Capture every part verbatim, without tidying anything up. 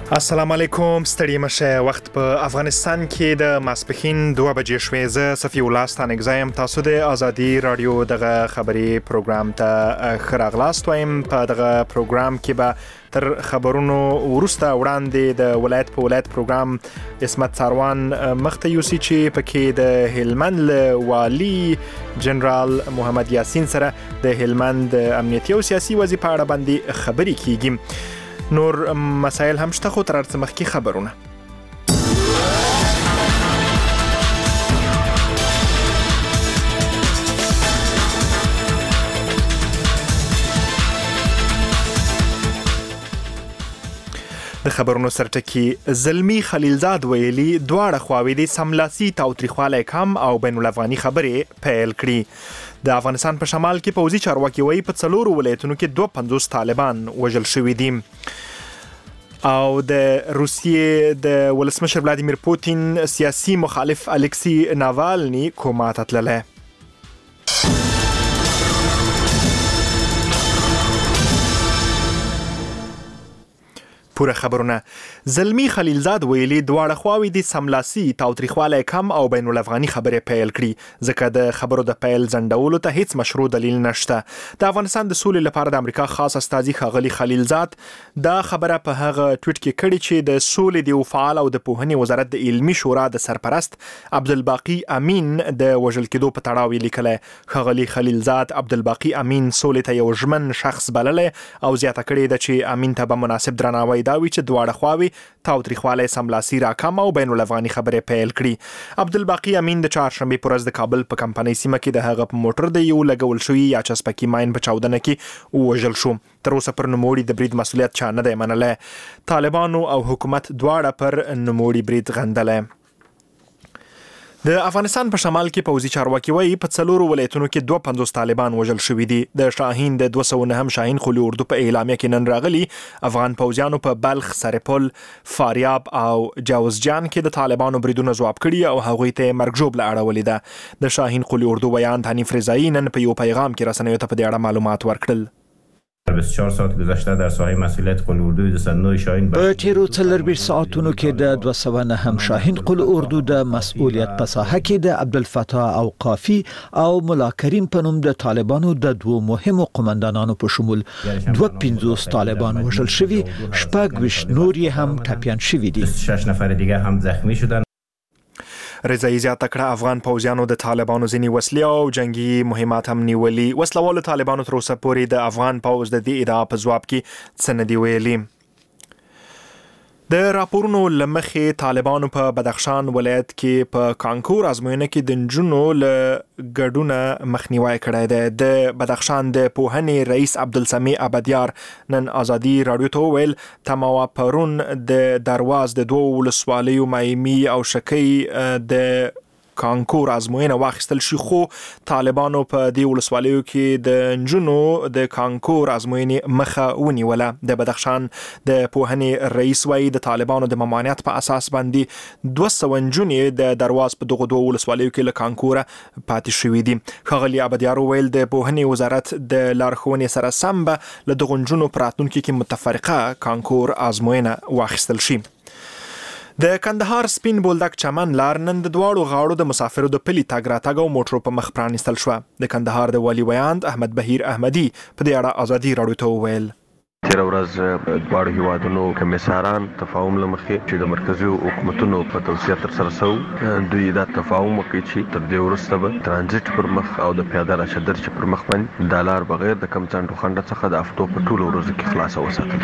السلام علیکم، ستړي مشه. وخت په افغانستان کې د ماسپښین دوه بجې شوې. زه صفی الله ستانګزایم. تاسو د ازادي رادیو دغه خبري پروګرام ته ښه راغلاست وایم. په دغه پروګرام کې به تر خبرونو وروسته وړاندې د ولایت په ولایت پروګرام اسمت ساروان مخته یوسي چې پکې د هلمند والی جنرال محمد یاسین سره د هلمند امنیتي او سیاسي وضعیت په اړه باندې خبرې کیږي. نور مسائل هم شته، خو تر څه مخکې خبرونه. د خبرونو سرټکی زلمی خلیلزاد ویلي دواړه خواوې د سملاسي تاوتریخوالی کم او بین الافغاني خبرې پیل کړي. د افغانستان په شمال کې پوځي چارواکي وایي په څلورو ولایتونو کې دوه پنځوس طالبان وژل شوي دي. او د روسیې د ولسمشر ولادیمیر پوتین سیاسي مخالف الکسی ناوالني کوما ته تللی. پوره خبرونه. زلمی خلیلزاد ویلي دواړه خواوې د سملاسي تاوتریخوالی کم او بین الافغاني خبرې پیل کړي، ځکه د خبرو د پیل ځنډولو ته هیڅ مشروع دلیل نشته. د افغانستان د سولې لپاره د امریکا خاص استازي ښاغلي خلیلزاد دا خبره په هغه ټویټ کې کړې چې د سولې د فعال او د پوهنې وزارت د علمي شورا د سرپرست عبدالباقي امین د وژل کېدو په تړاو یې لیکلی. ښاغلي خلیلزاد عبدالباقي امین سولې ته یو ژمن شخص بللی او زیاته کړې ده چې امین ته به مناسب درناوی دا وي چې دواړه خواوې تاوتریخوالی سملاسي راکم او بین الافغاني خبرې پیل کړي. عبدالباقي امین د چهارشنبې په ورځ د کابل په کمپنۍ سیمه کې د هغه په موټر د یو لګول شوي یا چسپکي ماین په چاودنه کې ووژل شو. تر اوسه پر نوموړي د برید مسؤلیت چا نه دی منلی. طالبانو او حکومت دواړه پر نوموړي برید غندلی. د افغانستان په شمال کې پوځي چارواکي وایي په څلورو ولایتونو کې دوه پنځوس طالبان وژل شوي دي. د شاهین د دوه سوه نهم شاهین قلي اردو په اعلامیه کې نن راغلي افغان پوځیانو په بلخ، سرپل، فاریاب او جوزجان کې د طالبانو بریدونه ځواب کړي او هغوی ته مرګ ژوبله اړولې ده. د شاهین قلي اردو ویاند حنیف رضایی نن په یو پیغام کې رسنیو ته په دې اړه معلومات ورکړل. بیست و چهار ساعت گذشته در ساحه مسئولیت قل اردو د صندوق شاهین په تیرو څلور ساعتونو کې د دوه سوه نهم شاهین قل اردو د مسئولیت په ساحه کې د عبدالفتاح اوقافي او ملا کریم په نوم د طالبانو د دوه مهمو قومندانانو په شمول دوه پنځوس طالبان وژل شوي، شپږ ویشت نور یې هم ټپیان شوي دي. شش نفر دیگه هم زخمی شدن. رضایی زیاته کړه افغان پوځیانو د طالبانو ځینې وسلې او جنگي مهمات هم نیولي. وسلوالو طالبانو تر اوسه پورې د افغان پوځ د دې ادعا په ځواب کې څه نه دي ویلي. د راپورونو له مخې طالبانو په بدخشان ولایت کې په کانکور ازموینه کې د نجونو له ګډونه مخنیوی کړی دی. د بدخشان د پوهنې رئیس عبدالسمیع عبدیار نن ازادي رادیو ته وویل تماوا پرون د درواز د دوو ولسوالیو مایمي او شکی د کانکور ازموینه واخیستل شي، خو طالبانو په دې ولسوالیو کې د نجونو د کانکور ازموینې مخه ونیوله. د بدخشان د پوهنې رئیس وایي د طالبانو د ممانعت په اساس باندې دوه سوه نجونې د درواز په دغو دوه ولسوالیو کې له کانکوره پاتې شوي دي. ښاغلي عبدیار وویل د پوهنې وزارت د لارښوونې سره سم به له دغو نجونو په راتلونکي کې متفرقه کانکور ازموینه واخیستل شي. د کندهار سپین بولدک چمن لار نن د دواړو غاړو د مسافرو د پلي تګ راتګ او موټرو په مخ پرانیستل شوه. د کندهار د والي ویاند احمد بهیر احمدي په دې اړه ازادي رادیو ته وویل تیر ورځ دواړو هیوادونو کمیساران تفاهم له مخې چې د مرکزي حکومتونو په توصیه تر سره شو دوی دا تفاهم وکړي چې تر دې وروسته به ترانزیت پر مخ او د پیاده راشدر چې پر مخ باندې د لار بغیر د کم څنډو خنډ څخه د افتو په ټولو ورځو کې خلاصه وساتل.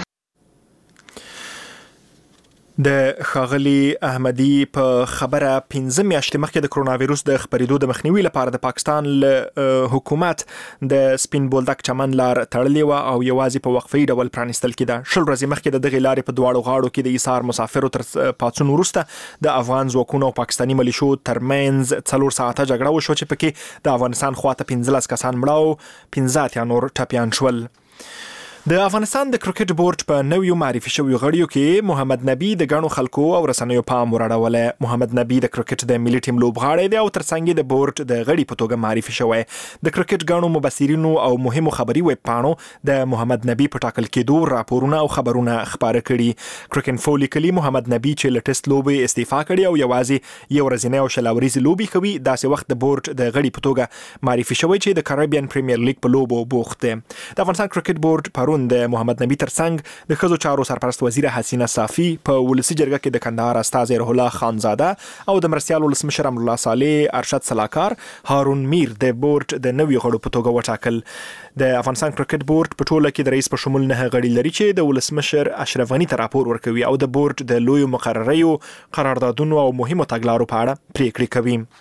د ښاغلي احمدي په خبره پنځه میاشتې مخکې د کرونا ویروس د خپرېدو د مخنیوي لپاره د پاکستان حکومت د سپین بولدک چمن لار تړلې وه او یوازې په وقفه‌ای ډول پرانیستل کېده. شل ورځې مخکې د دغې لارې په دواړو غاړو کې د ایثار مسافرو تر پاڅون وروسته د افغان ځواکونو او پاکستاني ملیشو ترمنځ څلور ساعته جګړه وشوه چې پکې د افغانستان خواته پنځلس کسان مړه او پنځه اتیا نور ټپیان شول. د افغانستان د کرکټ بورډ په نویو معرفي شویو غړیو کې محمد نبی د غنو خلکو او رسنیو پام وراړولې. محمد نبی د کرکټ د ملي ټیم لوبغاړی دی او ترڅنګ د بورډ د غړي په توګه معرفي شوی. د کرکټ غنو مبصرینو او مهمو خبري ویب پاڼو د محمد نبی په ټاکل کېدو راپورونه او خبرونه خبره کړي. کرکټ فولي کلی محمد نبی چې له ټیسټ لوبي استعفا کړي او یوازې یو ورځنی او شلاوريز لوبي کوي داسې وخت د بورډ د غړي په توګه معرفي شوی چې د کریبین پریمیر لیګ په لوبو بوخت دی. د افغانستان کرکټ بورډ پرون د محمد نبی ترڅنګ د ښځو چارو سرپرست وزیر حسینه صافی په ولسی جرګه کې د کندهار استاذ روح الله خانزاده او د مرسیال ولسمشر امر الله صالح ارشد سلاکار هارون میر د بورډ د نویو غړو په توګه وټاکل. د افغانستان کرکټ بورډ په ټوله کې د رئیس په شمول نه غړي لري چې د ولسمشر اشرف غنی ته راپور ورکوي او د بورډ د لوی مقرریو قراردادونو او مهمو تګلارو په اړه پریکړې کوي.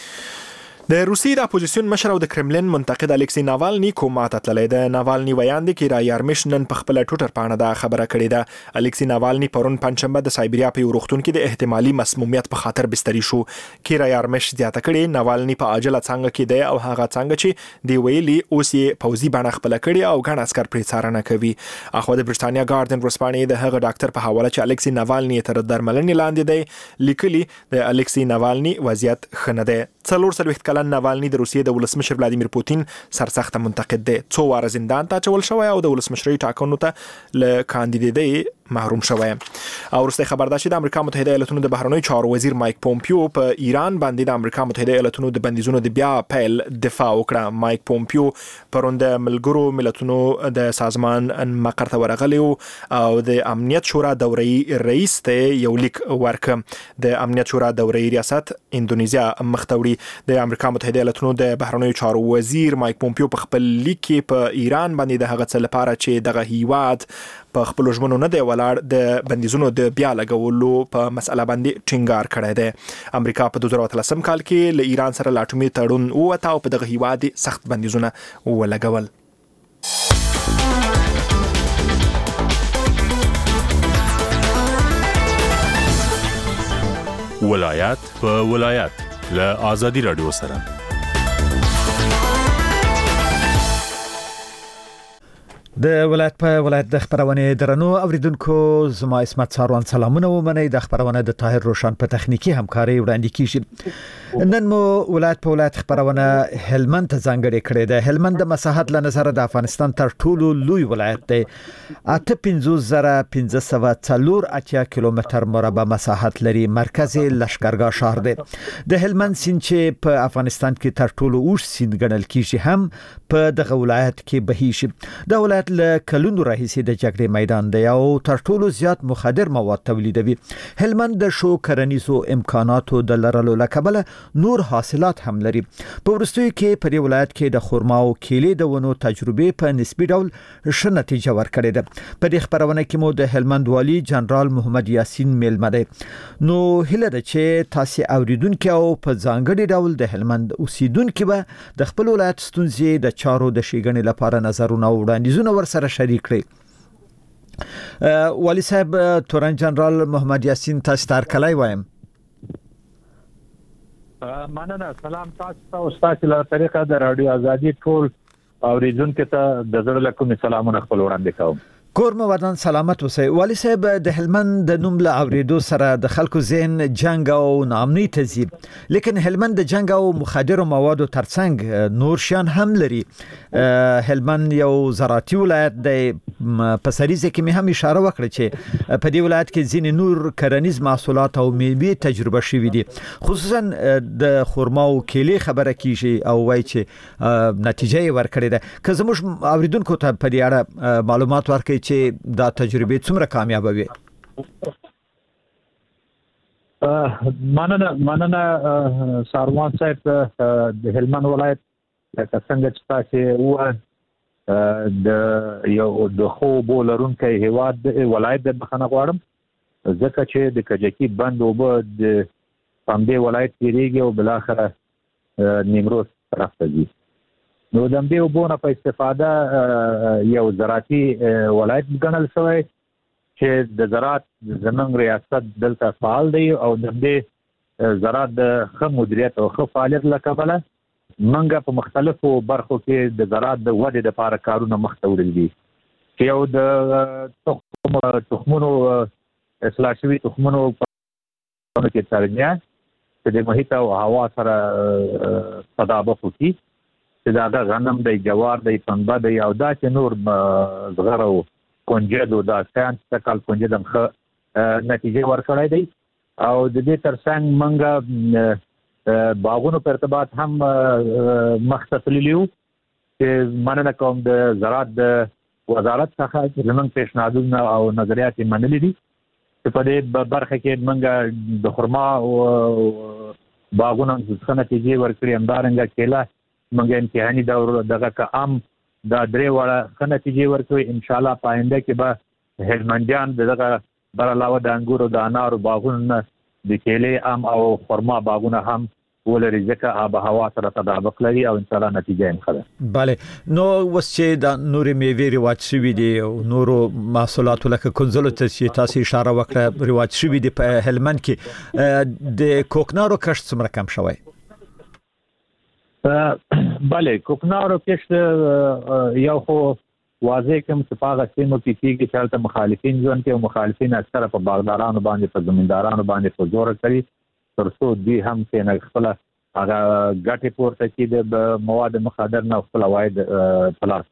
د روسیې د اپوزیسیون مشر او د کرملین منتقد الکسی ناوالني کوما ته تللی. د ناوالني ویاند کې را یارمش نن په خپل ټوټر پاڼه دا خبره کړې ده. الکسی ناوالني پرون پنځشنبه د سایبریا په روغتون کې د احتمالي مسمومیت په خاطر بستري شو. کیرا یارمش زیاته کړې ناوالني په عاجله څنګه کې دی او هغه څنګه چې دی ویلي اوس یې پوزي باندې خپل کړي او ګڼ عسكر پرې څارنه کوي. اخو د برټانیا ګارډن ورسپانې د هغه ډاکټر په حواله چې الکسی ناوالني تر درملنې لاندې دی لیکلي د الکسی ناوالني وضعیت ښه نه دی. څلور څلوېښت کلن ناوالني د روسیې د ولسمشر ولادیمیر پوتین سرسخت منتقد دی. څو واره زندان ته اچول شوی او د ولسمشرۍ ټاکنو ته له کاندیدۍ محروم شوی. او وروسته خبر ده چې د امریکا متحده ایالاتونو د بهرنیو چارو وزیر مایک پومپیو په ایران باندې د امریکا متحده ایالاتونو د بندیزونو د بیا پیل دفاع وکړه. مایک پومپیو پرون د ملګرو ملتونو د سازمان مقر ته ورغلی او د امنیت شورا دوري رئیس ته یو لیک ورکړ. د امنیت شورا دوري ریاست اندونیزیا مختوړي. د امریکا متحده ایالاتونو د بهرنیو چارو وزیر مایک پومپیو په خپل لیک کې په ایران باندې د هغه څه لپاره چې دغه هیواد په خپل ژمنو نه دی ولاړ د بندیزونو د بیا لګولو په مسله باندې ټینګار کړی دی. امریکا په دوه زره اتلسم کال کې له ایران سره لاټومي تړون ووته او په دغه هیواد سخت بندیزونه ولګول. ولایت په ولایت له آزادی رادیو سره. د ولایت په ولایت د خبرونه درنو اوریدونکو زما اسمت ساروان سلامونه ومنئ. د خبرونه د طاهر روشن په تخنیکی همکاري وړاندې کیږي. نن مو ولایت په ولایت خبرونه هلمند ته ځانګړې کړې ده. هلمند د مساحت له نظر د افغانستان تر ټولو لوی ولایت دی. اته پنځوس زره پنځه سوه څلور اتیا کیلومتر مربع مساحت لري. مرکز لشکرګاه شهر دی. د هلمند سیند چې په افغانستان کې تر ټولو اوږد سیند ګڼل کیږي هم په دغه ولایت کې بهیږي. د ولایت له کلونو راهیسې د جګړې میدان دی او تر ټولو زیات مخدر مواد تولیدوي. هلمند د شو کرنیزو امکاناتو د لرلو له کبله نور حاصلات هم لري. په وروستیو کې په دې ولایت کې د خرما او کیلې د ونو تجربې په نسبي ډول ښه نتیجه ورکړې ده. په دې خبرونه کې مو د هلمند والی جنرال محمد یاسین میلمه دی. نو هله ده چې تاسو اوریدونکو او په ځانګړي ډول د هلمند اوسیدونکو به د خپل ولایت ستونزې د چارو د شیګنې لپاره نظرونه وړاندیزونه ور سره شریک کړئ. والی صاحب تورن جنرال محمد یاسین تاسو تر کلای وایم. مننه. سلام تاسو ته او تاسو له طریقه د رادیو ازادي ټول اوریدونکو ته د زړه له کومې سلامونه خپل وړاندې کوم. کور مو ودان سلامت اوسئ. والی صاحب د هلمند د نوم له اوریدو سره د خلکو ذهن جنگ او ناامنۍ ته ځي. لیکن هلمند د جنگ او مخدر موادو ترڅنګ نور شان هم لري. هلمند یو زراعتي ولایت دی. په سریزه کې مې هم اشاره وکړه چې په دې ولایت کې ځینې نور کرنیز محصولات او میوې تجربه شوي دي. خصوصا د خرما او کیلې خبره کیږي او وایي چې نتیجه یې ورکړې ده. که زموږ اوریدونکو ته په دې اړه معلومات ورکړي چې دا تجربه څومره کامیاب وي. مننه مننه ساروان صاحب. د هلمند ولایت لکه څنګه چې تاسو و د یو د خو بولرونکو هیواد ولایت د بخنه غواړم ځکه چې د کجکی بند او د پامدې ولایت تیریږي او بل اخره نیمروز طرف ته ځي. نو د دې وبونه په استفاده یو زراعتي ولایت ګڼل شوی چې د زراعت زمونږ ریاست دلته فعال دی او د دې زراعت د ښه مدیریت او ښه فعالیت له کبله موږ په مختلفو برخو کې د زراعت د ودې لپاره کارونه مخ ته وړل دي. چې یو د تخم تخمونو اصلاح شوي تخمونو په کې ترجمه چې د محیط او هوا سره تطابق وکړي چې دا د غنم د جوار د پنبه د او دا چې نور زغره او کنجد او دا ساينس تکل کنجد هم نتیجه ورکړای دی او د دې ترڅنګ منګه باغونو په ارتباط هم مختصلیو چې مننه کوم د زراعت د وزارت څخه زمونږ پیشنهادونه او نظریات منلي دي چې په دې برخه کې منګه د خرما او باغونو څخه نتیجه ورکړي همدارنګه کېلا منګه امتحاني دور دغه کام دا درې وړه څخه نتیجه ورکړي ان شاء الله پاینده کې به هلمندیان دغه بر علاوه د انګورو د انارو باغونو د کېلې ام او خرما باغونه هم ولري ځکه آب هوا سره تطابق لري او ان شاء الله نتیجه یې ښه bale نو وس چې د نورې میوې رواج شوي دي او نورو محصولاتو لکه کنزلو ته چې تاسو اشاره وکړه رواج شوي دي په هلمند کې د کوکنارو کښت څومره کم شوی bale کوکنارو کښت یو خو واضح کوم چې پاغه سیمو کې کېږي چې تل مخالفین ځون کې او مخالفین اکثره په باغدارانو باندې په زمیندارانو باندې په زور کوي ترڅو دوی هم چې نه خپل هغه ګټه پورته کړي د مواد مخدر نه خپل واید پلاس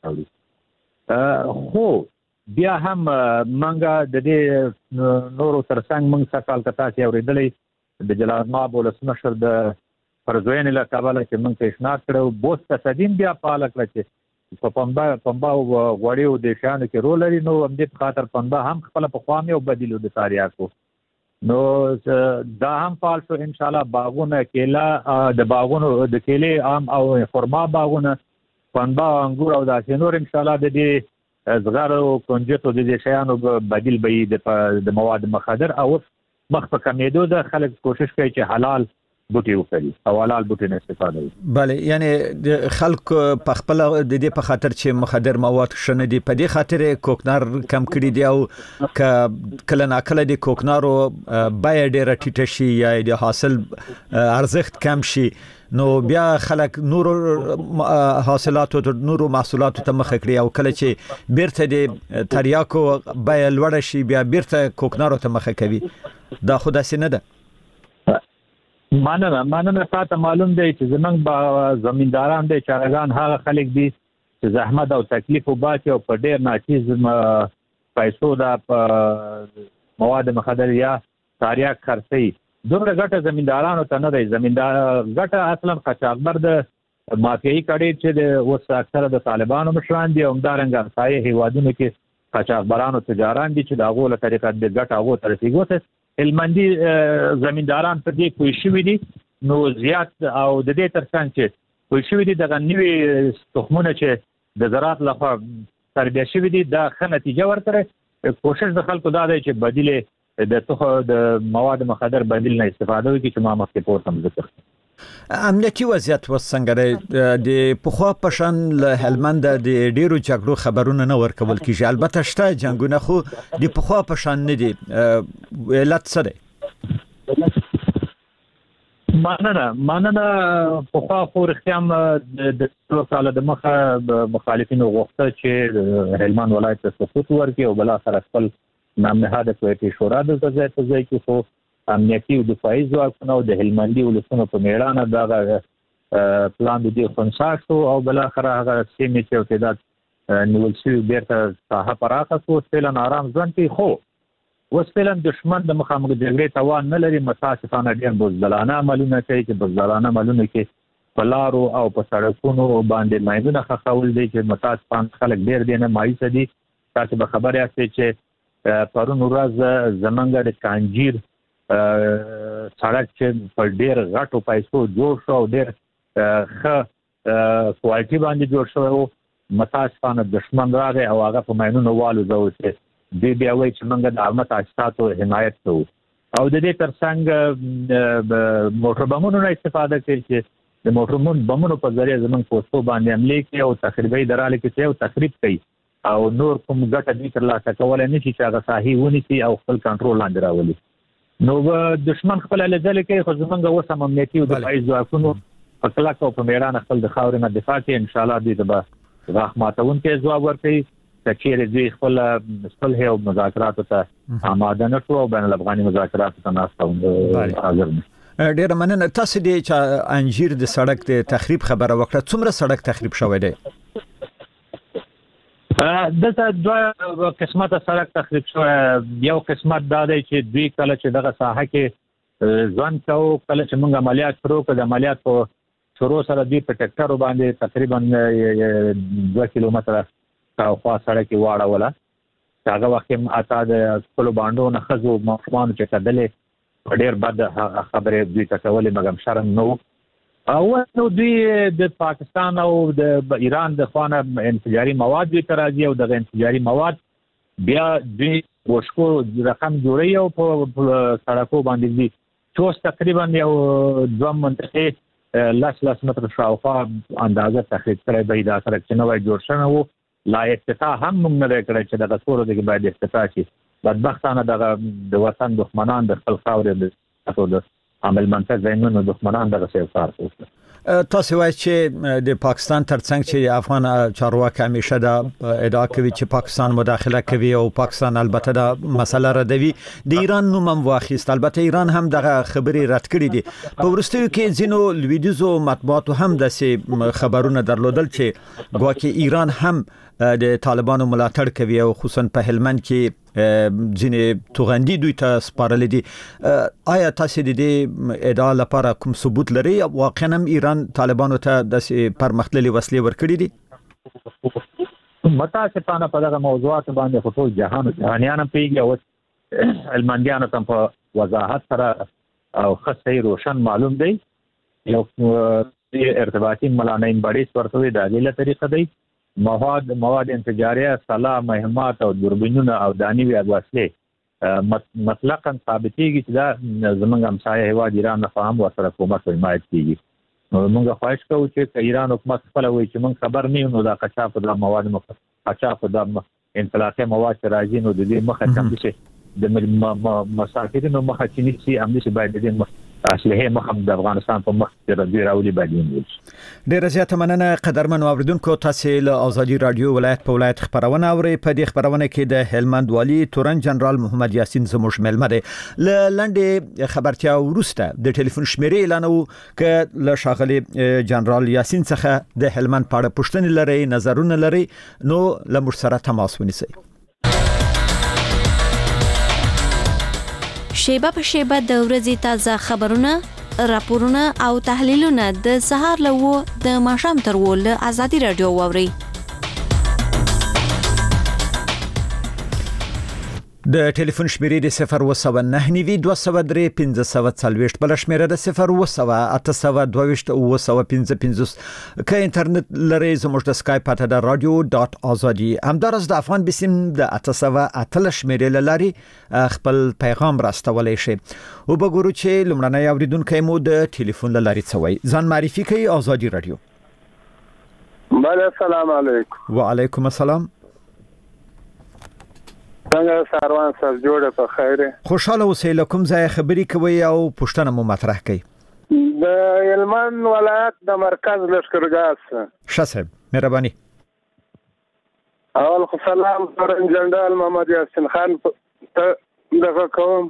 کوي خو بیا هم منګه د دې نورو ترڅنګ موږ سکهال کتا چې اوریدلې د جلال آباد ولسمشر د فرزوین له کابل چې موږ پیشنهاد کړو بوس تصدیم بیا پاله کړ چې په پنبا پنبا غوړیو د شانو کې رول لري نو هم دې خاطر پنبا هم خپل په خوامي او بدیلو د تاریاکو نو دا هم فعال شو ان شاء الله باغونه کېلا د باغونو د کېلې عام او خرما باغونه پنبا انګور او د نور ان شاء الله د دې زغر او کنجد او د شیانو بدیل به د مواد مخدر او مخ په کمیدو د خلک کوشش کوي چې حلال بوټي وکړي او حلال بوټي نه استفاده وکړي bale یعنی د خلک په خپل د دې په خاطر چې مخدر مواد شنه دي په دې خاطر کوکنار کم کړي دي او کله ناکله د کوکنارو بای ډیره ټیټه شي یا د حاصل ارزښت کم شي نو بیا خلک نور حاصلاتو نور محصولاتو ته مخ کړي او کله چې بیرته د تریاکو بای لوړ شي بیا بیرته کوکنارو ته مخ کوي دا خو داسې نه ده ماننه ماننه تاسو معلوم دی چې زمنګ با زمینداران دي چارغان هغه خلک دي چې زحمت او تکلیف وباسي او په ډیر ناچیز پیسو دا مواد مخدر یا تاریخ خرڅي دومره ګټه زمیندارانو ته نه دی زمیندار ګټه اصلا قاچاقبر د مافیایي کړي چې د اوس اکثره د طالبانو مشران دي او همدارنګه ځای هیوادونو کې قاچاقبرانو تجاران دي چې دا غوله طریقه د ګټه هغه تر رسیدو هلمندي زمینداران په دې کوی شوی دي نو زیات او د دې ترڅنګ چې کوی شوی دي دغه نوې تخمونه چې د زراعت لخوا تربیه شوی دي دا ښه نتیجه ورکړي کوشش د خلکو دا دی چې بدیل د توخه د مواد مخدر بدیل نه استفاده وکړي چې ما مخکې پورته ذکر امنیتي وضعیت وسنګره د پخوا پشن له هلمند د ډیرو جګړو خبرونه نه ورکول کیږي البته شته جنگونه خو د پخوا پشن نه دي علت څه دی ماننه ماننه پخوا خو رښتیام د څو کال د مخه مخالفینو غوښتل چې هلمند ولایت ته سقوط ورکړي او بل اخر خپل نامنهاده کوټي شورا د ځای ته ځای کې خو امنیتي او دفاعي ځواکونه او د هلمندي ولسونو په میړانه دا پلان د خنثی شو او بل اخر هغه سیمې چې تعداد نیول شوی بیرته ساحه پراخه شو فعلا آرام ځوان کې خو اوس فعلا دشمن د مخامخ جګړې توان نه لري متاسفانه ډېر بزدلانه عملونه کوي چې بزدلانه عملونه کې په لارو او په سړکونو باندې ماینونه خښول دي چې متاسفانه خلک ډېر دي نه مایوسه دي تاسو به خبر یاست چې پرون ورځ زمونږ د کانجیر سړک چې په ډېر غټو پیسو جوړ شو او ډېر ښه کوالټي باندې جوړ شو متاسفانه دشمن راغی او هغه په ماینونو والو زو چې دی بیا وایي چې موږ د عامه تاسیساتو حمایت کوو او د دې ترڅنګ موټر بمونو نه استفاده کوي چې د موټر بمونو په ذریعه زموږ پوسټو باندې حمله کوي او تخریبي دراله کې او تخریب کوي او نور کوم ګټه دې ترلاسه کولای نشي چې هغه صحیح ونیسي او خپل کنټرول لاندې راولي نو دشمن خپل لځل کې خو زمونږ اوس هم امنیتي او دفاعي ځواکونو په کلک او په میړانه خپل د خاورې نه دفاع کوي ان شاء الله دې به غاښ ماتون کې ځواب ورکړي چې دوی خپل صلح او مذاکرات ته آماده نه شو او بین الافغاني مذاکرات ته ناستون حاضر نه. ډیر مننه. تاسو د انجیر د سړک د تخریب خبره وکړه. څومره سړک تخریب شوی دی؟ دته دوه قسمه سړک تخریب شوی. یو قسمت دا دی چې دوی کله چې دغه ساحه کې ځوان کو کله چې موږ عملیات شروع کړو د عملیات په شروع سره دوی په ټریکټر باندې تقریبا دوه کیلومتره خوا سړک واړوله. هغه وخت هم اته د خپل باندې نه خزو مخمان چې کدلې ډېر بد خبره دوی ته کولې مګم شرم نو او نو دوی د پاکستان او د ایران د خوانه انفجاري مواد دوی ترازی او د انفجاري مواد بیا دوی وشکو رقم جوړي او په سړکو باندې دي چې تقریبا یو دوه منطقه لاس لاس متر شاوخوا اندازه تخریب کړی به دا سره چې نوې جوړ شنه وو لا افتتاح هم موږ نه کړی چې د څورو دغه باید افتتاح شي. بدبختانه د وطن دښمنان د خپل خاورې د عمل منطق زینونو دښمنان دغه څه کار کوي. تاسو وایي چې د پاکستان ترڅنګ چې افغان چارواکي همیشه دا ادعا کوي چې پاکستان مداخله کوي او پاکستان البته دا مسله ردوي. د ایران نوم هم واخیست. البته ایران هم دغه خبرې رد کړې دي. په وروستیو کې ځینو لویدیزو مطبوعاتو هم د خبرونه درلودل چې ګواکې ایران هم د طالبانو ملاتړ کوي او خصوصا په هلمند کې ځینې توغندي دوی ته سپارل دي. آیا تاسو د دې ادعا لپاره کوم ثبوت لري؟ واقعا هم ایران طالبانو ته د پرمختللي وسلې ورکړي دي؟ متاسفانه په دغه موضوعات باندې خو ټول جهان جهانيان پیږي او المانډیانو ته په وضاحت سره او خاصه روشن معلوم دی. یو ارتباطي ملانین بډیس ورته د اجازه طریقه دی مواد مواد انفجاریه سلاح مهمات او دوربینونه او دانیوي وسلې مطلقاً ثابتېږي چې دا زمونږ همسایه هیواد ایران نه فهم ورسره حکومت حمایت کوي. نو موږ خواهش کوو چې ایران حکومت خپل وایي چې موږ خبر نه یو نو دا قاچاق د مواد مخ قاچاق د انطلاقي مواد راځي نو د دې مخه کم شي د مسافرینو مخه چې نشي امنیت باید د اصله مخم د افغانستان په مخ کې راځي راولي باندې. ډیر زیاته مننه قدرمن اوریدونکو. تاسو له آزادي رادیو ولایت په ولایت خبرونه اورئ. په دې خبرونه کې د هلمند والی تورن جنرال محمد یاسین زموږ ملمه دی. ل لنډه خبرتیا ورسته د ټلیفون شمیرې اعلانو ک له شاغلي جنرال یاسین څخه د هلمند په اړه پوښتنې لري نظرونه لري نو له موږ سره تماس ونیسئ. شیبه په شیبه د ورځې تازه خبرونه، راپورونه او تحلیلونه د سهار له و د ماښام تر و له آزادي رادیو واوري. د ټلیفون شمیرې د صفر و سو نه نیوي دوه سو درې پنځه سو څلوېښت بل شمیره د صفر و سو اته سو دوه ویشت او سو پنځه پنځوس. که انټرنیټ لري زموږ د اسکایپ پته د رادیو ډاټ ازادي. همدارس د افغان بسیم د اته سو اته شمیرې لاري خپل پیغام راستولای شي. او وګورو چې لمړنۍ اوریدونکو مو د ټلیفون لاري څوي. ځان معرفي کوي ازادي رادیو. بله السلام علیکم. وعلیکم السلام. څنګه ساروان سر جوړه په خیره؟ خوشاله اوسئ. کوم ځای خبري کوي او پښتنه مو مطرح کوي؟ د هلمند ولایت د مرکز لشکرګاه. شاسب مهرباني. اول خو سلام تورن جنرال محمد یاسین خان ته دغه کوم.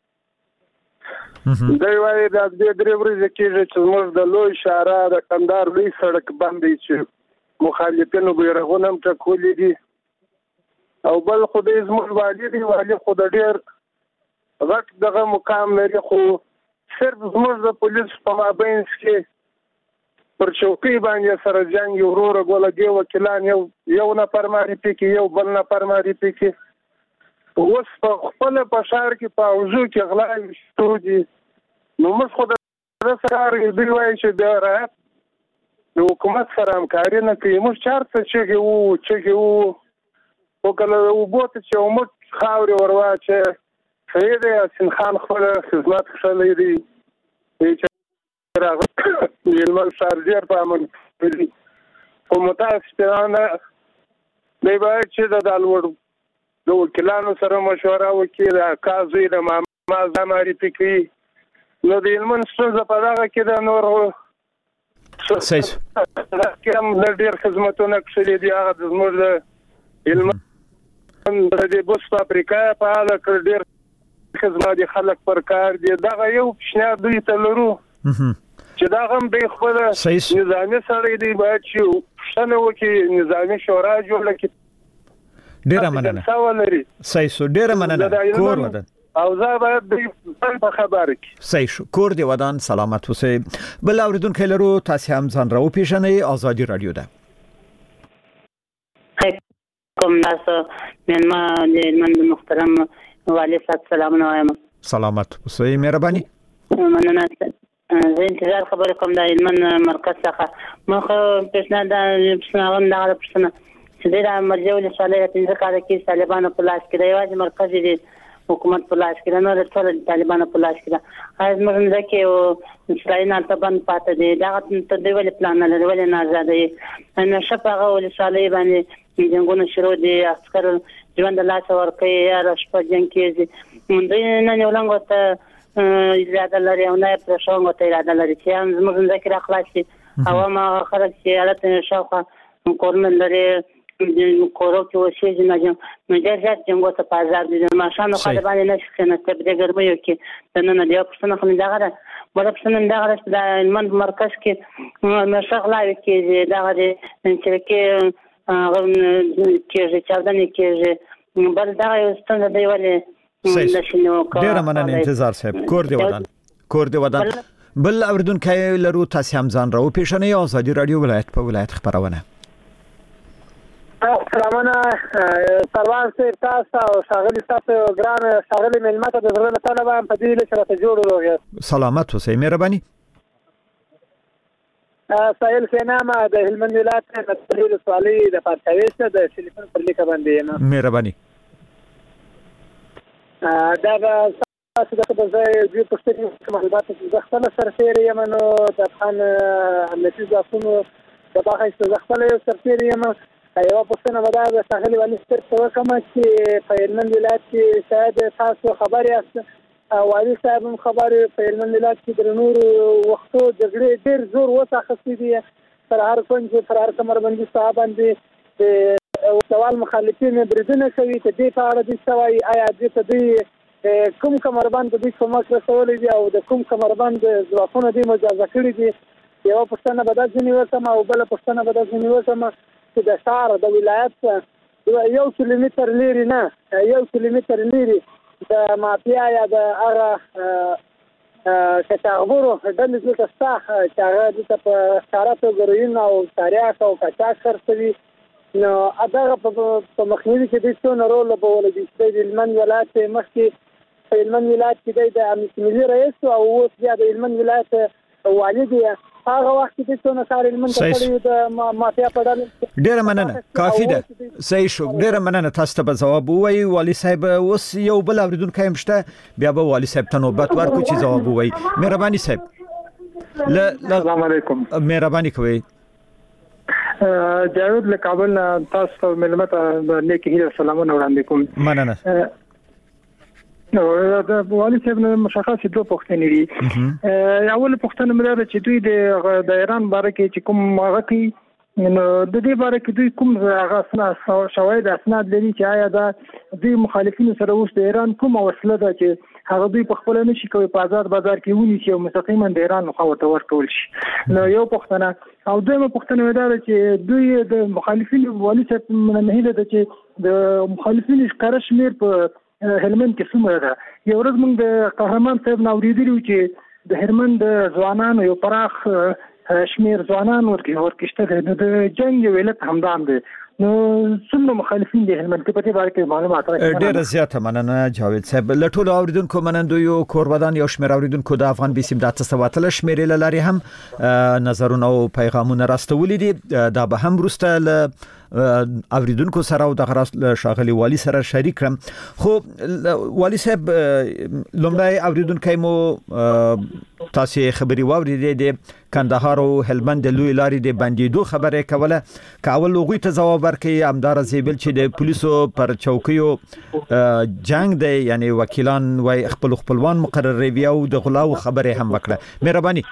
دوی وایي د دې درې ورځې کېږي چې موږ د لوی شارع د کندهار لوی سړک باندې چې مخالفینو بیرغونه هم ټکولي دي او بل خو د زموږ والی دی والی خو د ډېر غټ دغه مقام لري خو صرف زموږ د پولیس په مابینځ کې پر چوکۍ باندې سره جنګ یو وروره ګولګې وکیلان یو یو نفر معرفي کوي یو بل نفر معرفي کوي. اوس په خپله په ښار کې په حوزو کې غلاوې شروع دي نو موږ خو د سره دوی وایي چې د رعایت د حکومت سره همکاري نه کوي. موږ چېرته چغې وو چغې وو او کله اوبو ته چې عمر خاورې ورواچې سید یاسین خان خپل خدمت کښلی دی چې راغلی د هلمند ښار ډېر په امن دی خو متاسفانه دی باید چې د لوړ د وکیلانو سره مشوره وکړي د اکا زوی د ماما ځای معرفي کړي نو د هلمند ستونزه په دغه کې د نور صحیح هم ډېر خدمتونه کښلي دي هغه د زموږ د هلمند د دې بوس فابریکه په اړه کړ ډېر خدمات خلک پر کار دي دا یو پیشنهاد دوی ته لرو چې دا هم د خپل نظامی سره دی باید چې شنه وکي نظامی شورا جوړ کړي ډیره مننه صحیح سو ډیره مننه کور ودان او زه باید په خبره کې صحیح شو کور دی ودان سلامت اوسئ بل اوریدونکو لرو تاسو هم ځان راو پیژنئ آزادي رادیو ده کوم تاسو منما د من محترم والي صاحب سلام وایم سلامت اوسئ مهرباني مننه زه انتظار خبره کوم د علم مرکز څخه مخه پښنه د پښنه د پښنه چې د مرجو له صالح پنځه کال کې طالبانو په لاس کې دی واځي مرکز دی حکومت په لاس کې نه د ټول طالبانو په لاس کې ده از موږ نه کې او اسرائیل نه تبان پاتې دي دا ته دی ول پلان لري ول نه آزادې ان شپه او صالح باندې څنګه شروع دي عسكر ژوند لاس ورکي یا شپه جنگ کېږي مونږ نه نه ولنګ ته اجازه لري او نه پر شاوغه ته اراده لري چې هم موږ ذکر اخلاصي او ما خرج چې حالت شاوخه کورن لري کورو کې وشي نه یم نو ډېر څنګه ته پازار دي ما شانو خاله باندې نشي نه ته د ګرمۍ کې د نن د پښتنه خلک دا غره بل پښتنه دا غره د من مرکز کې مشغله کې دا غره چې کې کې چاودنې کې بل دا یو ستنه دی ولې نشینو ډېر مننه انتظار صاحب کور دی ودان کور دی ودان بل اوریدونکو لرو تاسو هم ځان راو پیژنئ آزادي رادیو ولایت په ولایت خبرونه سلامونه سروان سي تاسو او شاغلي تاسو ګران شاغلي ملمت د زړه طلبه په دې لپاره سره جوړو سلامت اوسئ مهرباني سایل سینما د هلمند ولایت د تحلیل سوالي د پاتويسته د ټلیفون پر لیکه باندې یم مهرباني دا تاسو دغه ځای د پښتني معلومات د خپل سرتیري یم نو د افغان امنیتي ځواکونو د باغې د خپل سرتیري یم یو پښتنه ودا د ساحل والی ستر کوم چې په هلمند ولایت کې شاید تاسو خبر یاست والی صاحب هم خبر په هلمند ولایت کې د نور وختو جګړې ډېر زور وساخستې دي پر هر کونج پر هر کمربندي صاحب باندې او سوال مخالفین بریدونه کوي ته دې په اړه د سوای آیا دې ته دې کوم کمربند د کومک رسول دي او د کوم کمربند ځواکونه دې مجازه کړی دي یو پښتنه بدا ځنی وسم او بل پښتنه بدا ځنی وسم چې د شهر د ولایت یو کیلومتر لري نه یو کیلومتر لري د مافیا یا د هغه کتابورو د دې څخه چې هغه د په ښاراتو ګرین او تاریخ او کچا خرڅوي نو هغه په مخنیوي کې د څو رول په ولدي چې د هلمند ولایت مخکې په هلمند ولایت کې د امنیتي ملي رئیس او اوس بیا د هلمند ولایت والي دی هغه وخت کې څو نصار هلمند ته د مافیا په ډول ډیره مننه کافي ده صحیح شو ډیره مننه تاسو ته جواب وایي والي صاحب اوس یو بل اوریدونکو هم شته بیا به والي صاحب ته نوبت ورکړو چې جواب وایي مهرباني صاحب ل السلام علیکم مهرباني کوي جاوید له کابل تاسو ملمت نیک هیله سلامونه وړاندې کوم مننه نو د والي صاحب مشخص دوه پوښتنې دي اول پوښتنه مې ده چې دوی د ایران باره کې چې کوم هغه کوي نو د دې باره کې دوی کوم هغه اسناد شواهد اسناد لري چې آیا دا دوی مخالفینو سره اوس د ایران کوم وسله ده چې هغه دوی په خپل نشي کوي په آزاد بازار کې ونیسي او مستقیما د ایران خوا ته ورکول شي نو یو پوښتنه او دویمه پوښتنه مې ده چې دوی د مخالفینو والي صاحب نه هیله ده چې د مخالفینو ښکار شمیر په هلمند کې څومره ده یو ورځ موږ د قهرمان صاحب نو ورېدلو چې د هلمند ځوانانو یو پراخ شمیر ځوانان ورکشته ده د جنگ ویلت همدان ده نو څومره مخالفین دي هلمند کې په دې باره کې معلومات راکړئ ډېر زیاته مننه جاوید صاحب له ټولو اوریدونکو منندویو کوربدان یو شمېر اوریدونکو د افغان بیسیم د اته سوه اتلس شمېرې له لارې هم نظرونه او پیغامونه راستولي دي دا به هم وروسته له اوریدونکو سره او د شاغلي والي سره شریک کړم خو والي صاحب لومړی اوریدونکو مو تاسو خبري واورېدې د کندهار او هلمند د لوی لارې د بندیدو خبره کوله کاول لوغوي ته جواب ورکړي امدار زیبل چې د پولیسو پر چوکیو جنگ دی یعنی وکیلان وای خپل خپلوان مقرروي او د غلاو خبره هم وکړه مهرباني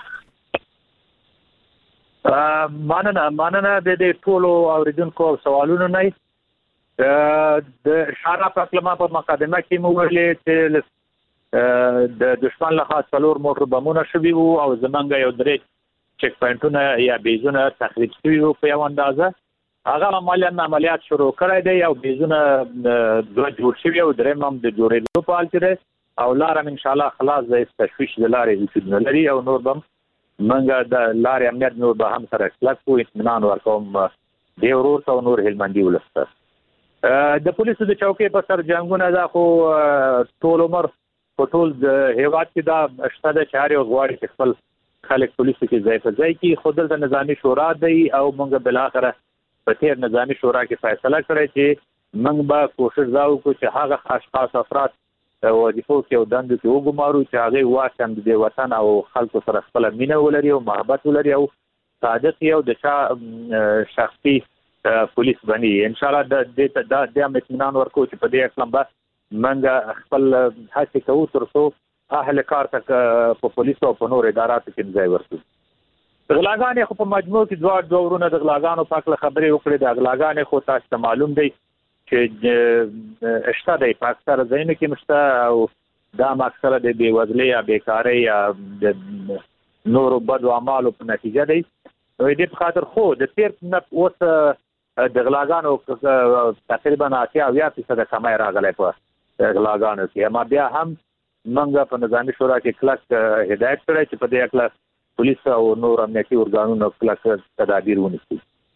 ماننه ماننه د دې ټولو اوریدونکو سوالونو نه د شارع پاکلما په مقدمه کې مو ویلې چې د دشمن له خوا څلور موټر بمونه شوي وو او زمونږ یو درې چک پوینټونه یا بیزونه تخریب شوي وو په یو اندازه. هغه عملیات عملیات شروع کړی دی او بیزونه دوه جوړ شوي او درېیم هم د جوړېدو په حال کې دی او لار هم ان شاء الله خلاص دی. تشویش د لارې وجود نه لري او نور بم منګه د لارې امنیت نور به هم سره کلک وو. اطمینان ورکوم دی ورور ته نور هلمندي ولسته. د پولیسو د چوکۍ په سر جنگونه دا خو ټول عمر په ټول د هیواد کې دا شته د چاري او غواړي چې خپل خلک پولیسو کې ځای په ځای کې خود د نظامی شورا دی او موږ بل اخره په تیر نظامی شورا کې فیصله کړې چې موږ به کوشش وکړو چې هغه اشخاص افراد وظیفو کې او دندو کې وګمارو چې هغه واسم د وطن او خلکو سره خپل مینه ولري او محبت ولري او صادق یو د شخصي پولیس بني. ان شاء الله د دې د د اطمینان ورکو چې په دې اقلام به منګه خپل هڅه کوو تر څو اهل کار تک په پولیسو او په نور اداراتو کې ځای ورکړو. غلاګانې خو په مجموع کې دوه ډورونه د غلاګانو په اړه خبرې وکړې. د غلاګانې خو تاسو ته معلوم دی چې اشته د پاکستان ځینې کې مشته او دا مکسره د بیوزلۍ یا بیکاری یا د نورو بدو اعمالو په نتیجه دی. نو دې په خاطر خو د تیر نه اوس د غلاګانو تقریبا اتیا او یا فیصد کمای راغلی په غلاګانو کې. اما بیا هم منګه په نظامی شورا کې کلک هدایت کړی چې په دې اړه پولیس او نور امنیتي ارګانونو کلک تدابیر ونیسي.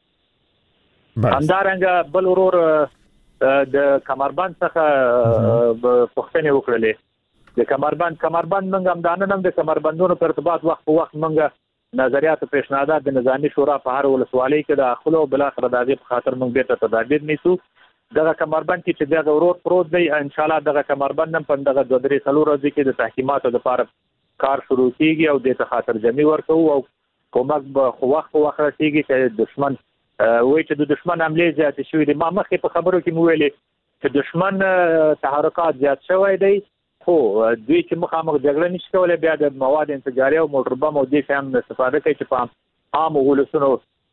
همدارنګه بل ورور د کمربند څخه پوښتنه وکړلې. د کمربند کمربند منګه هم دانه نم د کمربندونو په ارتباط وخت په وخت منګه نظریات او پیشنهادات د نظامی شورا په هر ولسوالۍ کې د اخلو بل اخر د دې په خاطر موږ به تدابیر نیسو. دغه کمربند کې چې دغه ورور پروت دی ان شاء الله دغه کمربند هم په دغه دوه درې څلور ورځې کې د تحقیقاتو لپاره کار شروع کیږي او د خاطر جمعي ورکو او کومک به خو وخت وخت کیږي چې دشمن وایي چې د دشمن حمله زیات شوې دي. ما مخکې په خبرو کې مو ویلې چې دشمن تحرکات زیات شوی دی خو دوی چې مخامخ جګړه نشي کولای بیا د مواد انفجاري او موټر بم او د شام استفاده کوي چې په عام ولسونو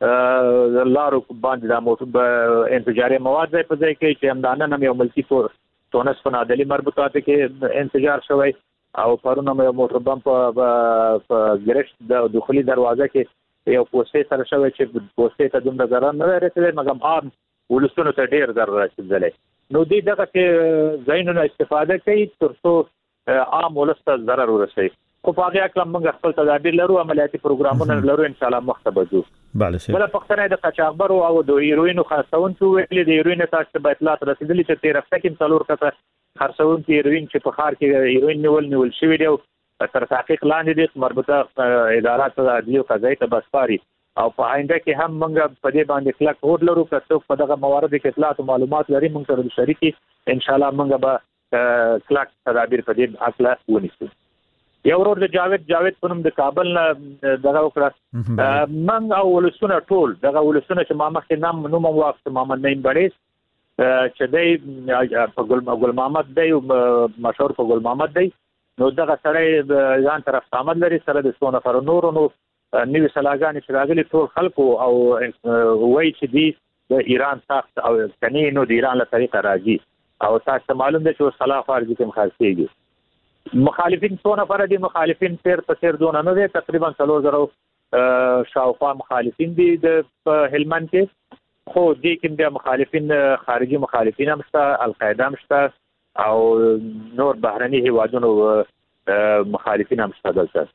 لارو باندې د موټر انفجاري مواد ځای په ځای کې چې همدانه نم یو ملکی تونس په نادلي مربوطات کې انفجار شوی او پرونه یو موټر بم په ګرشت د داخلي دروازه کې یو پوسټ سره شوی چې پوسټ ته دومره ضرر نه رسیدلی مګر عام ولسونو ته ډیر ضرر رسیدلی. نو دې دغه کې زینونه استفاده کوي تر څو عام ولسته ضرر ورسي. خو په هغه اکلم موږ خپل تدابیر لرو عملیاتي پروګرامونه لرو ان شاء الله مختبجو. بله سي بل پښتنه د قاچاقبر او د هیروینو خاصون څو ویلې د هیروین تاسو ته اطلاعات رسیدلې چې تیر هفته کې څلور کسه خرڅون کې هیروین چې په خار کې هیروین نیول نیول شوی دی تر تحقیق لاندې دي مربوطه ادارات د عدلیو قضایي ته بسپاري او په آینده کې هم موږ په دې باندې کلک هوډ لرو چې څوک په دغه موارد کې اطلاعات او معلومات لري موږ سره شریکي ان شاء الله موږ به کلک تدابیر په دې اصله ونیسو. یو ورور د جاوید جاوید په نوم د کابل نه دغه وکړه موږ او ولسونه ټول دغه ولسونه چې ما مخکې نام نوم واخت محمد نعیم بریس چې دی په ګل محمد دی مشهور په ګل محمد دی نو دغه سره ځان طرف آمد لري سره د څو نفر نور نو نیو سلاګانی چې راغلي ټول خلکو او وایي چې دی د ایران سخت او کني نو د ایران له طریقه راځي او تاسو معلوم دي چې صلاح فارزي کوم خاصيږي. مخالفین څو نفر دي مخالفین تیر په تیر دونه نه دي تقریبا څلور زره شاوخوا مخالفین دي د هلمند کې خو دي کوم د مخالفین خارجي مخالفین هم شته القاعده هم شته او نور بهرني هیوادونو مخالفین هم شته دلته.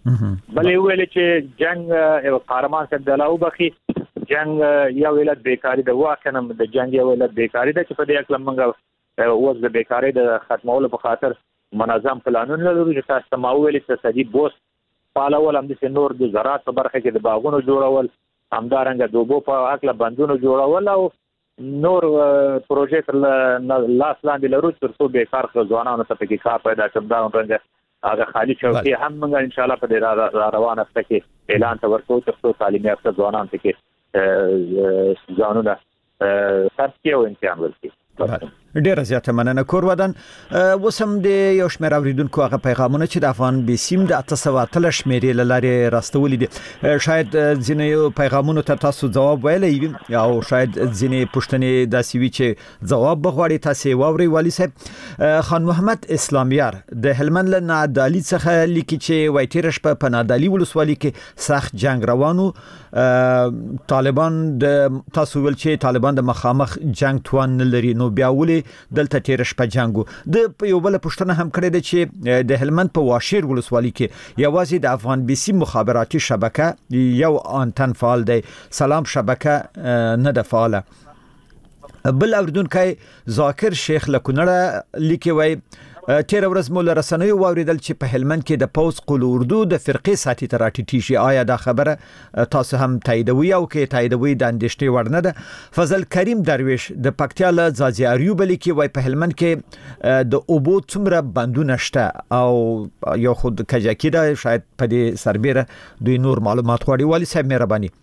بلې ویل چې جنگ یو قهرمان څخه دلاو بخي جنگ یو ولادت بیکاری د واکنم د جنگ یو ولادت بیکاری د چې په دې اکلم منګه اوس د بیکاری د ختمولو په خاطر منظم پلانونه لرو چې تاسو ما ویل چې سدي بوس پالول هم د نور د زراعت په برخه کې د باغونو جوړول همدارنګه دوبو په اکل بندونو جوړول او نور پروژې لاس لاندې لرو تر څو بیکار ځوانانو ته کې کار پیدا کړو دا ورنګ هغه خالي چوکي هم موږ ان شاء الله په دې روانه افته کې اعلان ته ورکو تر څو تعلیمي افته ځوانان ته کې ځانونه سرتي او امتحان ورکړي. ډیره زیاته مننه کور ودان. وسم د یو شمېر اوریدونکو هغه پیغامونه چې د افغان بیسیم د اته سوه اتلس شمېرې له لارې راستولي دي شاید ځینې پیغامونو ته تاسو جواب ویلی او شاید ځینې پوښتنې داسې وي چې جواب بغواړي تاسو واوري. والي صاحب خان محمد اسلامیار د هلمند له نادالي څخه لیکي چې وای تیر شپه په نادالي ولسوالۍ کې سخت جنگ روانو. طالبان د تاسو ول چې طالبان د مخامخ جنگ توان نه لري نو بیا ولې دلته تیر شپه جنگو. د یو بل پښتنه هم کړی د چې د هلمند په واشیر ولسوالۍ کې یوازې د افغان بیسیم مخابراتي شبکه یو انتن فعال دی، سلام شبکه نه ده فعاله. بل اوریدونکو ذاکر شیخ لکونړه لیکي وای تیر ورځ مول رسنوي واوریدل چې په هلمند کې د پوز قول اردو د فرقې ساتي تراټی شي. آیا دا خبره تاسو هم تاییدوي او کې تاییدوي د اندېشنې وړ نه ده؟ فضل کریم درویش د پکتیا له ځاځي اریوب لیکي وای په هلمند کې د اوبو څومره بندونه شته او یو خود کجاکی ده، شاید په دې سربېره دوی نور معلومات غواړي. والي صاحب مهرباني.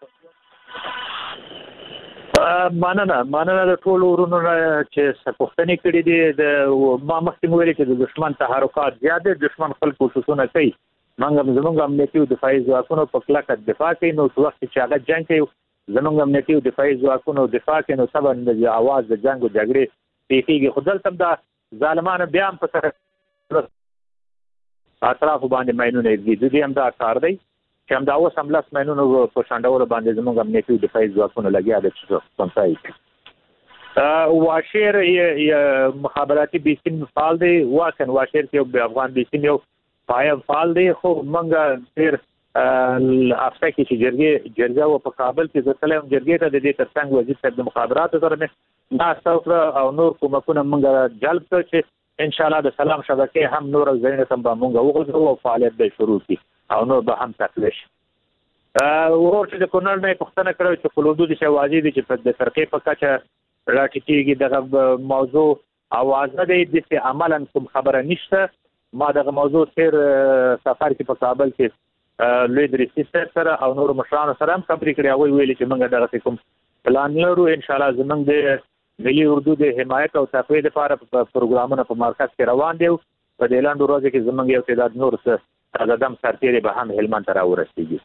ماننه ماننه د ټول ورونو چې سپوښتنې کړې دي د ما مخکې ویل چې د دشمن تحرکات زیاده دشمن خپل کوششونه کوي. موږ زموږ امنیتي او دفاعي ځواکونو په کلکه دفاع کوي، نو څو وخت چې هغه جنگ کوي زموږ امنیتي او دفاعي ځواکونو دفاع کوي نو سبا د आवाज د جنگ او جګړې پیښیږي. خو دلته د ظالمانو بیا هم په سره اطراف باندې ماینونه دي، دوی هم دا کار دی چې هم دا اوس هم لاس ماینونو په شاندولو باندې زموږ امنیتي او دفاعي ځواکونه لګیا دي چې څنګه واشیر یا مخابراتي بیسیم فعال دی. واکن واشیر کې افغان بیسیم یو پایم فعال دی، خو موږ ډیر افته کې چې جرګې جرګه و په کابل کې ځکلم جرګې ته د دې ترڅنګ وزیر صاحب د مخابراتو سره نه تاسو او نور کومکونه موږ جلب کړ چې ان شاء الله د سلام شبکې هم نور زینه سم به موږ وغوړو او فعالیت به شروع کړي او نو به هم تکلیش. ورور چې د کونړ نه پښتنه کړو چې فلودو د شوازي دي چې په د فرقې په کچه راټیټیږي دغه موضوع اواز نه دی د عملاً کوم خبره نشته. ما دغه موضوع تیر سفر کې په کابل کې لوی درې سره او نور مشرانو سره هم خبرې کړې او ویلي چې موږ دغه کوم پلان لرو ان شاء الله زمونږ د ملي اردو د حمایت او تقویت لپاره په پروګرامونو په مرکز کې روان دي. په دې لاندې ورځو کې زمونږ یو تعداد نور څه قدم سرتیری به هم هلمند ته راورسیږي.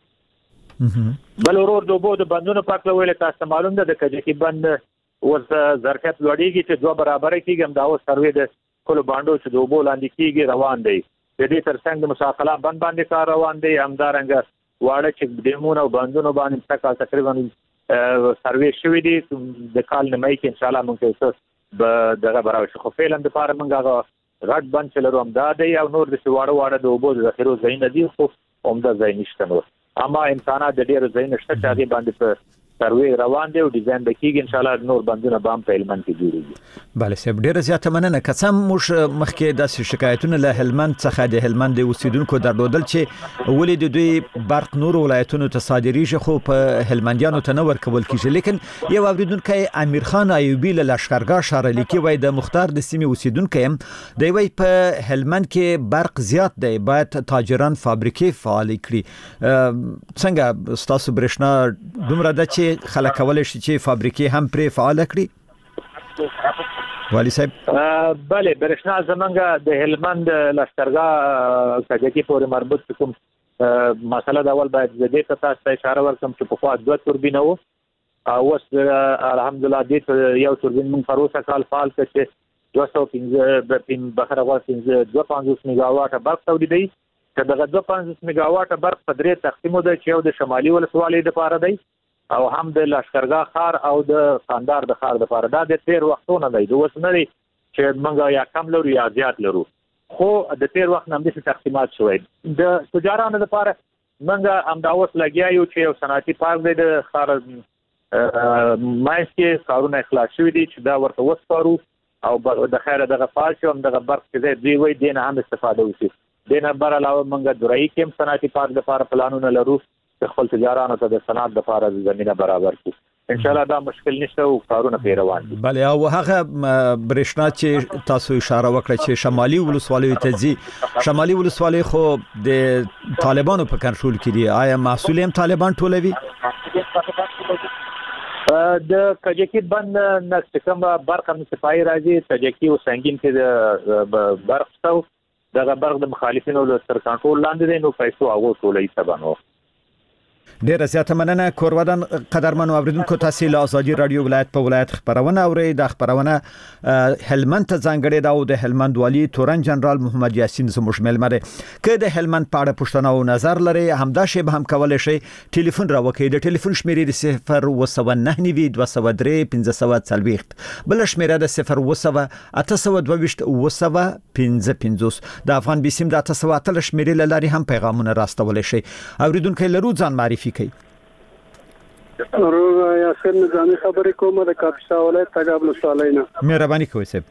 بل ورور د اوبو د بندونو پاکول تاسو معلوم ده د کجکی بند اوس ظرفیت لوړیږي چې دوه برابر کیږي. هم دا اوس سروې د کلو باندو چې د اوبو لاندې کیږي روان دی. د دې ترڅنګ د مساقله بند باندې کار روان دی. همدارنګه واړه چې ډیمونه او بندونو باندې تکا تقریبا سروې شوې دي. د کال نه مې کې ان شاء الله مونږ څه به دغه براوي خو فعلا د پاره مونږه غټ بند چلرو هم دا دی او نور د شواړو واړه د اوبو د ذخیرو ځایونه دي خو عمده ځای نشته نور. اما امکانات د ډیرو ځایونو شته چې هغه باندې په سروې روان دی او ډیزاین بکیږي ان شاء الله نور بندونه به هم په هلمند کې جوړیږي. بله صاحب ډیره زیاته مننه. قسم موږ مخکې داسې شکایتونه له هلمند څخه د هلمند د اوسیدونکو درلودل چې ولې د دوی برق نور ولایتونو ته صادریږي خو په هلمندیانو ته نه ورکول کیږي. لیکن یو اوریدونکو امیر خان ایوبی له لشکرګاه ښار لیکي وای د مختار د سیمې اوسیدونکو هم دی وای په هلمند کې برق زیات دی باید تاجران فابریکې فعال کړي. څنګه تاسو برښنا دومره ده چې خلک کولای شي چې فابریکې هم پرې فعال کړي؟ والي صاحب بله برښنا زمونږ د هلمند لشکرګاه کجکی پورې مربوط کوم مسله د اول باید د دې تاسو ته اشاره ورکم چې په خوا دوه توربینه وو او اوس الحمدلله دې یو توربین من پروسه کال فعال کړ چې دوه سوه پنځه د پین بخره غوا پنځه دوه پنځوس میگاواټه برق تولیدوي. چې دغه دوه پنځوس میگاواټه برق په درې تقسیمو ده چې یو د شمالي ولسوالۍ لپاره دی او هم د لشکرګاه ښار او د قندار د ښار لپاره. دا د تیر وختونه دی د اوس نه دی چې موږ یا کم لرو یا زیات لرو خو د تیر وخت نه همداسې تقسیمات شوی. د تجارانو لپاره موږ همدا اوس لګیا یو چې یو صنعتي پارک دی د ښار منځ کې کارونه خلاص شوي دي چې دا ورته وسپارو او د خیره دغه فعال شو هم دغه برق چې دی دوی وایي دې نه هم استفاده وشي. دې نه بر علاوه موږ درایي کې هم صنعتي پارک لپاره پلانونه لرو خپل تجارانو ته د صنعت لپاره زمينه برابر کړي. ان شاء الله دا مشکل نشته او کارونه پی روان دي. بله او هغه برښنا چې تاسو اشاره وکړه چې شمالي ولسوالۍ ته ځي شمالي ولسوالۍ خو د طالبانو په کنټرول کې دي. آیا مسؤل هم طالبان ټولوي؟ د کجکی بند نه کوم برخه مصفای راځي کجکی او سنگین کې د برخ څو دغه برخ د مخالفینو له تر کنټرول لاندې دی نو پیسو هغه ټولې تبانو ډیره زیاته مننه کورودان قدرمنو اوریدونکو تاسو له ازادي رادیو ولایت په ولایت خبرونه اوري د خبرونه هلمند ته ځانګړي دا او د هلمند والی تورن جنرال محمد یاسین زموږ ملمره کې د هلمند په اړه پوښتنه او نظر لري همدا شی به هم کولای شي ټلیفون راوکړي د ټلیفون شمیرې صفر و سبعه نهه نوي دوه سوه درې پنځه سوه څلوېښت بل شمیره د صفر و سبعه اته سوه دوه ویشت و سبعه پنځه پنځوس د افغان بیسیم د اته سوه اتلس شمیرې لاري هم پیغامونه راستولای شي اوریدونکو لرو ځان معرفي کوي روغ یاسر نظامی خبرې کوم د کاپیسا ولایت تګاب لسالینا مهرباني کوئ صاحب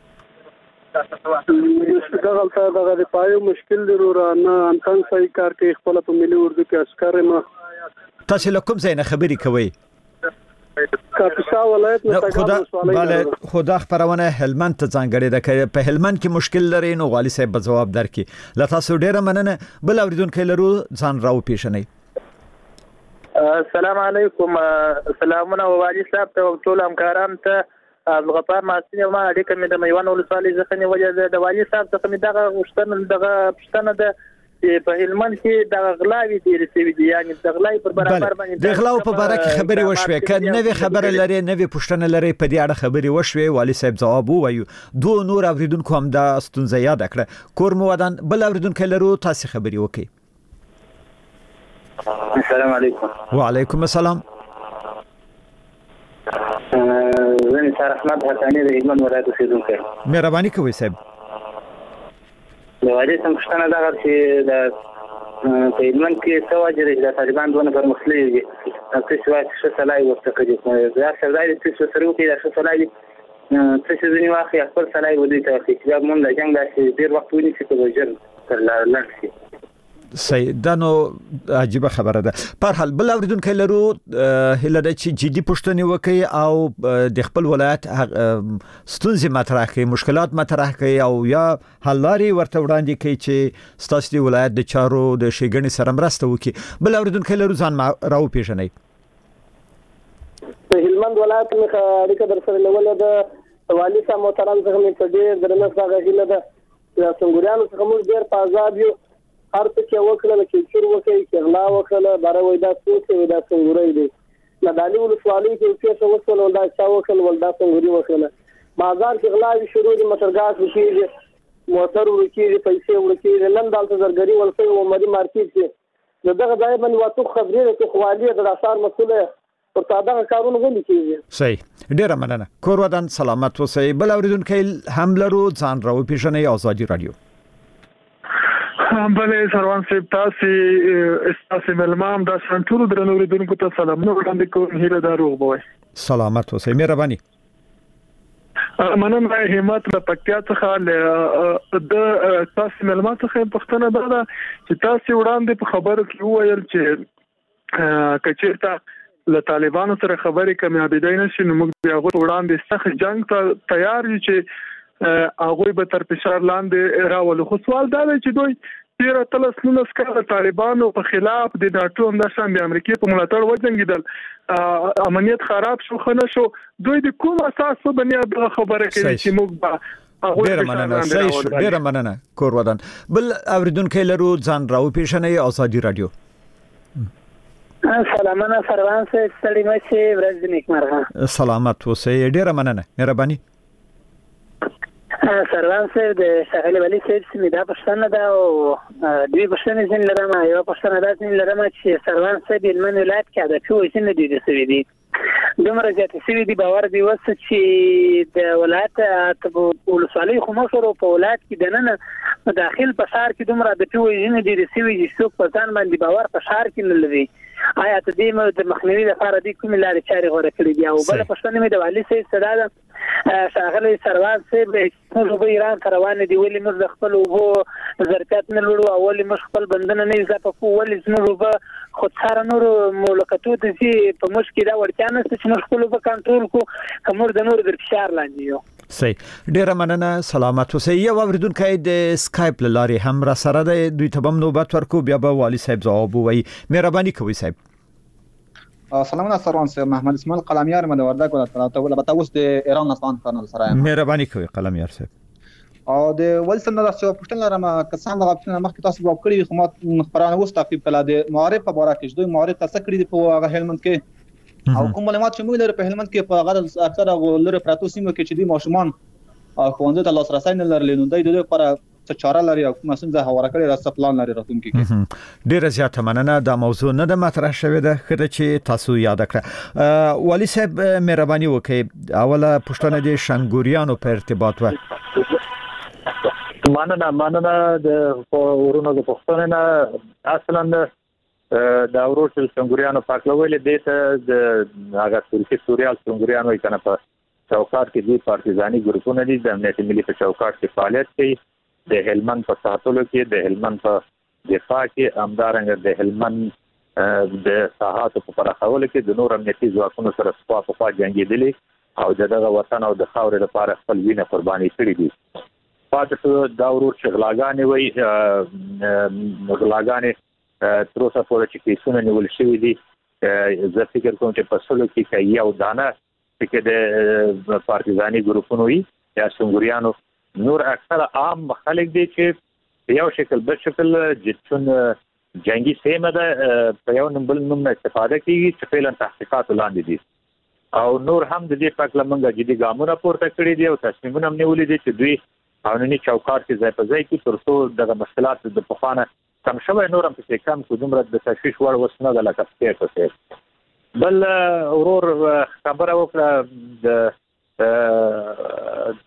دغه څه دغه د پایو مشکل دی ورو نه انتن صحیح کار کوي خپل په ملي اردو کې عسكر ما تاسو له کوم ځای نه خبرې کوي کاپیسا ولایت نه تګاب لسالینا بله خدا خبرونه هلمند ته ځانګړي ده په هلمند کې مشکل لري نو والي صاحب به جواب درکړي له تاسو ډیره مننه بل اوریدونکو لرو ځان راو پیښنئ السلام علیکم سلامونه والی صاحب ته ټول همکاران ته غفار ماسین ما اړیکه مې د میوان ولسوالۍ ځخه نیولې د والی صاحب څخه مې دغه غوښتنه دغه پښتنه ده په هلمند کې د غلاوي ډیر سوي دي یعنی د غلاوي پر برابر باندې د غلاو په باره کې خبري وشوي کله نوې خبره لري نوې پښتنه لري په دې اړه خبري وشوي والی صاحب جواب وایو دوه نور اوریدونکو هم دا ستونزه یاد کړه کور مو ودان بل اوریدونکو لرو تاسو خبري وکي السلام علیکم وعلیکم السلام زه نثار احمد حسانی د هلمند ولایت اوسیدونکی مهرباني کوئ صاحب د والی څنګه پوښتنه ده چې د په هلمند کې څه وجه لري د طالبان دونه پرمختللي دي تاسو وایي چې څه سلای ورته کوي دا څه ځای چې څه سره کوي دا څه سلای څه څه ځنی واخلي خپل سلای ودی ته چې دا مونږ د جنگ داسې ډیر وخت ونیسي په وجر تر لاړ شي صحیح دا نو عجیب خبره ده پر حال بل اوریدونکو لرو هله د چې جدي پوښتنه وکي او د خپل ولایت ستونزې مطرح کوي مشکلات مطرح کوي او یا حل لاري ورته وړاندې کوي چې ستاسو د ولایت د چارو د شیګنې سره مرسته وکړي بل اوریدونکو لرو ځان راو پیژنئ په هلمند ولایت کې اړیکه در سره لول د والی صاحب محترم څخه مې په ډېر درنه څنګه هیله ده چې څنګهوريانو څخه موږ ډېر په آزاد یو هر څه چې وکړل چې چور وکړي چې غلا وکړل باره وای دا څه وي دا څنګه دی نه دالي ولسوالۍ کې څه وسول ولدا چا وکړل ولدا څنګه وکړل بازار کې غلا شروع دي مشرګات وکړي موټر ورکړي پیسې ورکړي نن دالته زرګري ولسوي او مدي مارکیټ کې دغه ځای باندې واتو خبرې ته خوالي د اثار مسوله پر تاده کارونه ولې کیږي صحیح ډیره مننه کور ودان سلامت اوسئ بل اوریدونکو هم لرو ځان راو پیژنئ ازادي رادیو بلې سروان صاحب تاسو استاسو ملمام د سنټورو درنو اوریدونکو ته سلامونه وړاندې کوم هیله دار وغوي سلامت اوسئ مهرباني مننه همت له پکتیا څخه د تاسو ملما څخه پښتنه ده چې تاسو وړاندې په خبرو کې وویل چې کچېرته له طالبانو سره خبرې کامیابې نه شي نو موږ بیا وړاندې سخت جنگ ته تیار یو چې هغه به تر فشار لاندې راول خو سوال دا دی چې دوی تیر تلس نولس کال طالبانو په خلاف د ناتو هم د شان د امریکای په ملاتړ وځنګیدل امنیت خراب شو خنه شو دوی د کوم اساس په بنیاد خبره کوي چې موږ به ډیر مننه صحیح ډیر مننه کور ودان بل اوریدونکو لرو ځان راو پیژنئ ازادي رادیو سلامونه سروان صاحب ستړي مشه ورځ نیکمرغه سلامت اوسئ ډیر مننه مهرباني سروان صاحب د شاغل ولی صاحب سمې دا پښتنه ده او دوی پښتنه زین لرم یو پښتنه ده زین لرم چې سروان صاحب علمن ولایت کې دا څو زین دي د سوي دي دومره زیاتې سوي دي باور دی وس چې د ولایت ته ولسوالۍ خو مشر په ولایت کې دنه داخل په شهر کې دومره د څو زین دي د سوي دي څوک په ځان باندې باور په شهر کې نه لري آیا ته دې مو د مخنیوي لپاره د کوم لارې چارې غوړه کړې دي او بل پښتنه مې د والی صاحب صدا ده شاغل سروان صاحب موږ به ایران ته روان دي ولې موږ د خپل وو ظرفیت نه لرو او ولې موږ خپل بندنه نه اضافه کوو ولې موږ به خود سره نور مملکتو ته چې په مشکل دا ورته نه چې موږ خپل په کنټرول کو کومر د نور د فشار لاندې یو صحیح ډیر مننه سلامت اوسئ یو اوریدونکو د اسکایپ لاري هم را سره د دوی ته بم نوبت ورکو بیا به والی صاحب جواب وایي مهرباني کوئ صاحب سلامونه سروان صاحب، محمد اسماعیل قلمیار مې د وردګ ولایت البته اوس د ایران افغان کارنل سره یم. مهرباني کوئ قلمیار صاحب. او د ولسم نه راځي پښتون لرم کسان د غوښتنه مخکې تاسو جواب کړی خو ما خبرانه اوس تعقیب کړل د معارف په اړه کې دوی معارف تاسو کړی دی په هغه هلمند کې او کوم معلومات چې موږ لرو په هلمند کې په هغه اکثره لري پراتو سیمو کې چې دی ماشومان او خوندې ته لاسرسي نه لري نو دوی د لپاره څه چاره لري او کوم څنګه هواره کړی راځي پلان لري راتلونکي کې. ډیره زیاته مننه. دا موضوع نه د مطرح شوې ده خره چې تاسو یاد کړه. والي صاحب مهرباني وکړئ اوله پښتنه دي شنګوریانو په ارتباط و. مننه مننه د ورونو د پښتنه نه اصلا د اورو شنګوریانو پاکلوول دي ته د هغه ترکي سوریال شنګوریانو کنه په چوکاټ کې دي پارتیزاني ګروپونه دي د امنیت ملي په چوکاټ کې فعالیت کوي. د هلمند په ساتلو کې د هلمند په دفاع کې امدارنګ د هلمند د ساحاتو په پراخولو کې د نور امنیتي ځواکونو سره خوا په خوا جنگیدلي او دغه وطن او د خاورې لپاره خپل وینه قرباني کړې دي. پاتې دا ورور شغلاګانې وای غلاګانې تر اوسه پورې چې کیسونه نیول شوي دي. زه فکر کوم چې په سلو کې کې یو دانه چې د پارتیزاني ګروپونو وي یا شنګوریانو نور اکثر عام خلک دي چې یو شکل بل شکل جتون جنگي سیمه ده په یو نمبر نوم استفاده کوي چې فعلا تحقیقات لاندې دي او نور هم د دې په اړه موږ جدي ګامونه پورته کړی دي او تصمیمونه هم نیولې دي چې دوی قانوني چوکاټ کې ځای په ځای کې ترڅو دغه مشکلات د پخوانه کم شوی نور هم په کم کو دومره د تشویش وړ وسنه د لکه څه بل اورور خبره وکړه د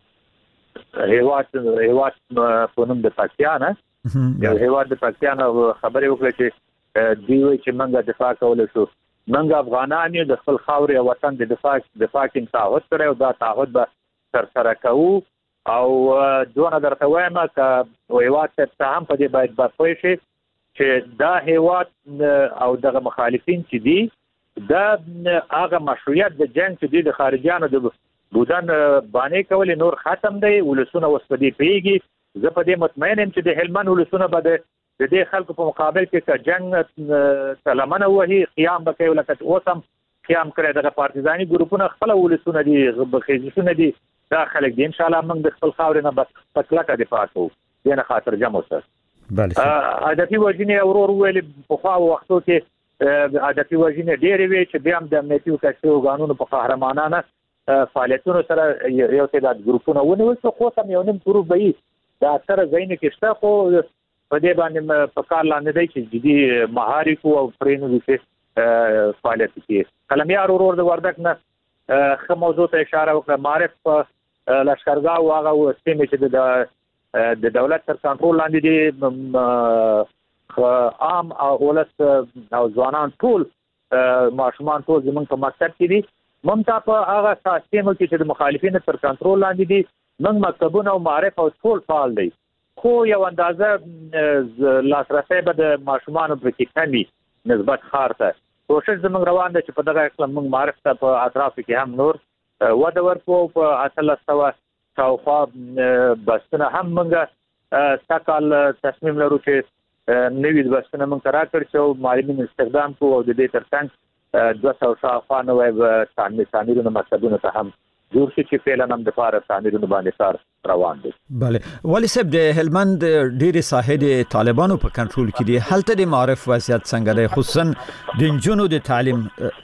هیواد هیواد په نوم د پاکستان یو هیواد د پاکستان خبره وکړه چې دوی وایي چې موږ دفاع کولای شو. موږ افغانان یو د خپل خاورې او وطن د دفاع دفاع کې تعهد کړی او دا تعهد به سرسره کوو او دونه درته وایم چې هیواد ته هم په دې باید بپوه شي چې دا هیواد او دغه مخالفین چې دي دا هغه مشروعیت د جنگ چې د خارجيانو د بودن باندې کولې نور ختم دی. ولسونه وسپدي پیږي. زه په دې مطمئن یم چې د هلمند ولسونه به د دې خلکو په مقابل کې چې جنگ سلامونه وهي قیام وکړي لکه اوسم قیام کړي. دغه پارتیزاني ګروپونه خپل ولسونه دي غبخېزونه دي دا خلک دي ان شاء الله موږ د خپل خاورې نه بس پکلکه دفاع کوو دغه خاطر جمع وسه. بله عادتي وژنې اورور ویل په خوا وختو کې عادتي وژنې ډېرې وي چې بیا هم د امنیتي کسو قانونو په قهرمانانه فعالیتونو سره یو تعداد ګروپونه ونیول څو خو سم یو نیم ګروپ به دا تر ځینې کې شته خو په دې باندې په کار لاندې دی چې جدي محارک او فرینو دي فعالیت کوي. قلمیار ورور د وردګ نه خو موضوع ته اشاره وکړه. معرف په لشکرګاه او هغه سیمې چې د د دولت تر کنټرول لاندې دي عام او ولس او ځوانان ټول ماشومان ټول زمونږ په مکتب کې دي. ممتا په هغه سیمو کې چې د مخالفینو تر کنټرول لاندې دي موږ مکتبونه او معارف او ټول فعال دي خو یو اندازه لاسرسي به د ماشومان په کې کمی نسبت خار ته کوشش زموږ روان ده چې په دغه اقلیم موږ معارف ته په اطراف کې هم نور وده ورکو. په اتل سوا شاوخوا بسونه هم موږ تکال تصمیم لرو چې نوی بسونه موږ را کړ چې معلمین استخدام کو او د دې ترڅنګ دوه سوه شاوخوا نوې تعمیرونه مکتبونه ته هم جوړ شي چې فعلا هم د فار تعمیرونه باندې کار روان دي. بله والي صاحب د هلمند ډېرې ساحې د طالبانو په کنټرول کې دي. هلته د معارف وضعیت څنګه دی خصوصا د نجونو د تعلیم؟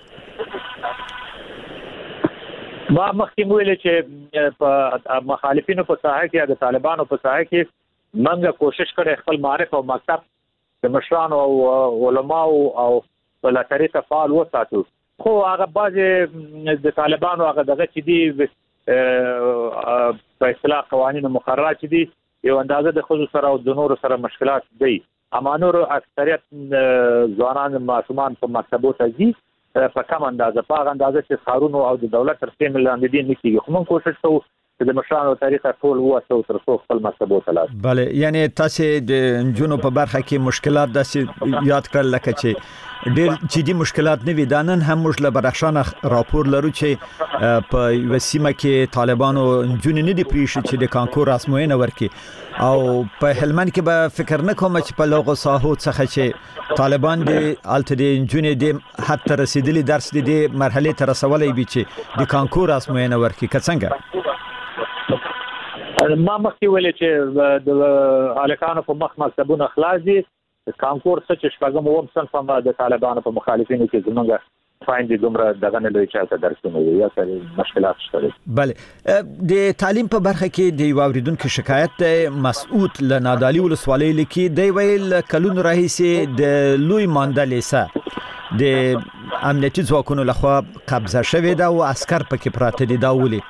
ما مخکې ویل چې په مخالفینو په ساحه کې د طالبانو په ساحه کې موږ کوشش کړې خپل معارف او مکتب د مشرانو او علماو او ولاتري تفاعل وساتو خو هغه بعضې د طالبانو هغه دغه چې دي په اصطلاح قوانینو مقررات چې دي یو اندازه د خود سره او د نورو سره مشکلات دي. اما نور اکثریت ځوانان ماشومان په مکتبو ته ځي په کم اندازه په هغه اندازه چې ښارونو او د دولت تر سیمې لاندې دي نه کېږي. خو موږ کوشش کوو د مشرانو طریقه ټول واسو تر څو خپل مکتبو ته لاړ. بله یعنی تاسو د جنونو په برخه کې مشکلات داسې یاد کړل لکه چې ډېر جدي مشکلات نه وي. دا نن هم موږ له بدخشان راپور لرو چې په یوه سیمه کې طالبانو جنونې نه دي پریښي چې د کانکور ازموینه ورکړي او په هلمند کې به فکر نه کوم چې په لغو ساحو څخه چې طالبان د الته د جنونې د حد ته رسیدلي درس د دې مرحلې ته رسولی وي چې د کانکور ازموینه ورکړي. که څنګه ما مخکې ویلې چې د هلکانو په مخ مکتبونه خلاص دي. کانکور څه چې شپږم اووم صنف هم د طالبانو په مخالفینو کې زموږ فایند دومره دغه نه لوي چې درسونه وي یا څه مشکلات شته. بله د تعلیم په برخه کې د یو اوریدونکو شکایت مسعود له نادالي ولسوالۍ لیکي. دی ویل کلونو راهیسې د لوی مانده لیسه د امنیتي ځواکونو لخوا قبضه شوې ده او عسکر پکې پراته دي. دا ولې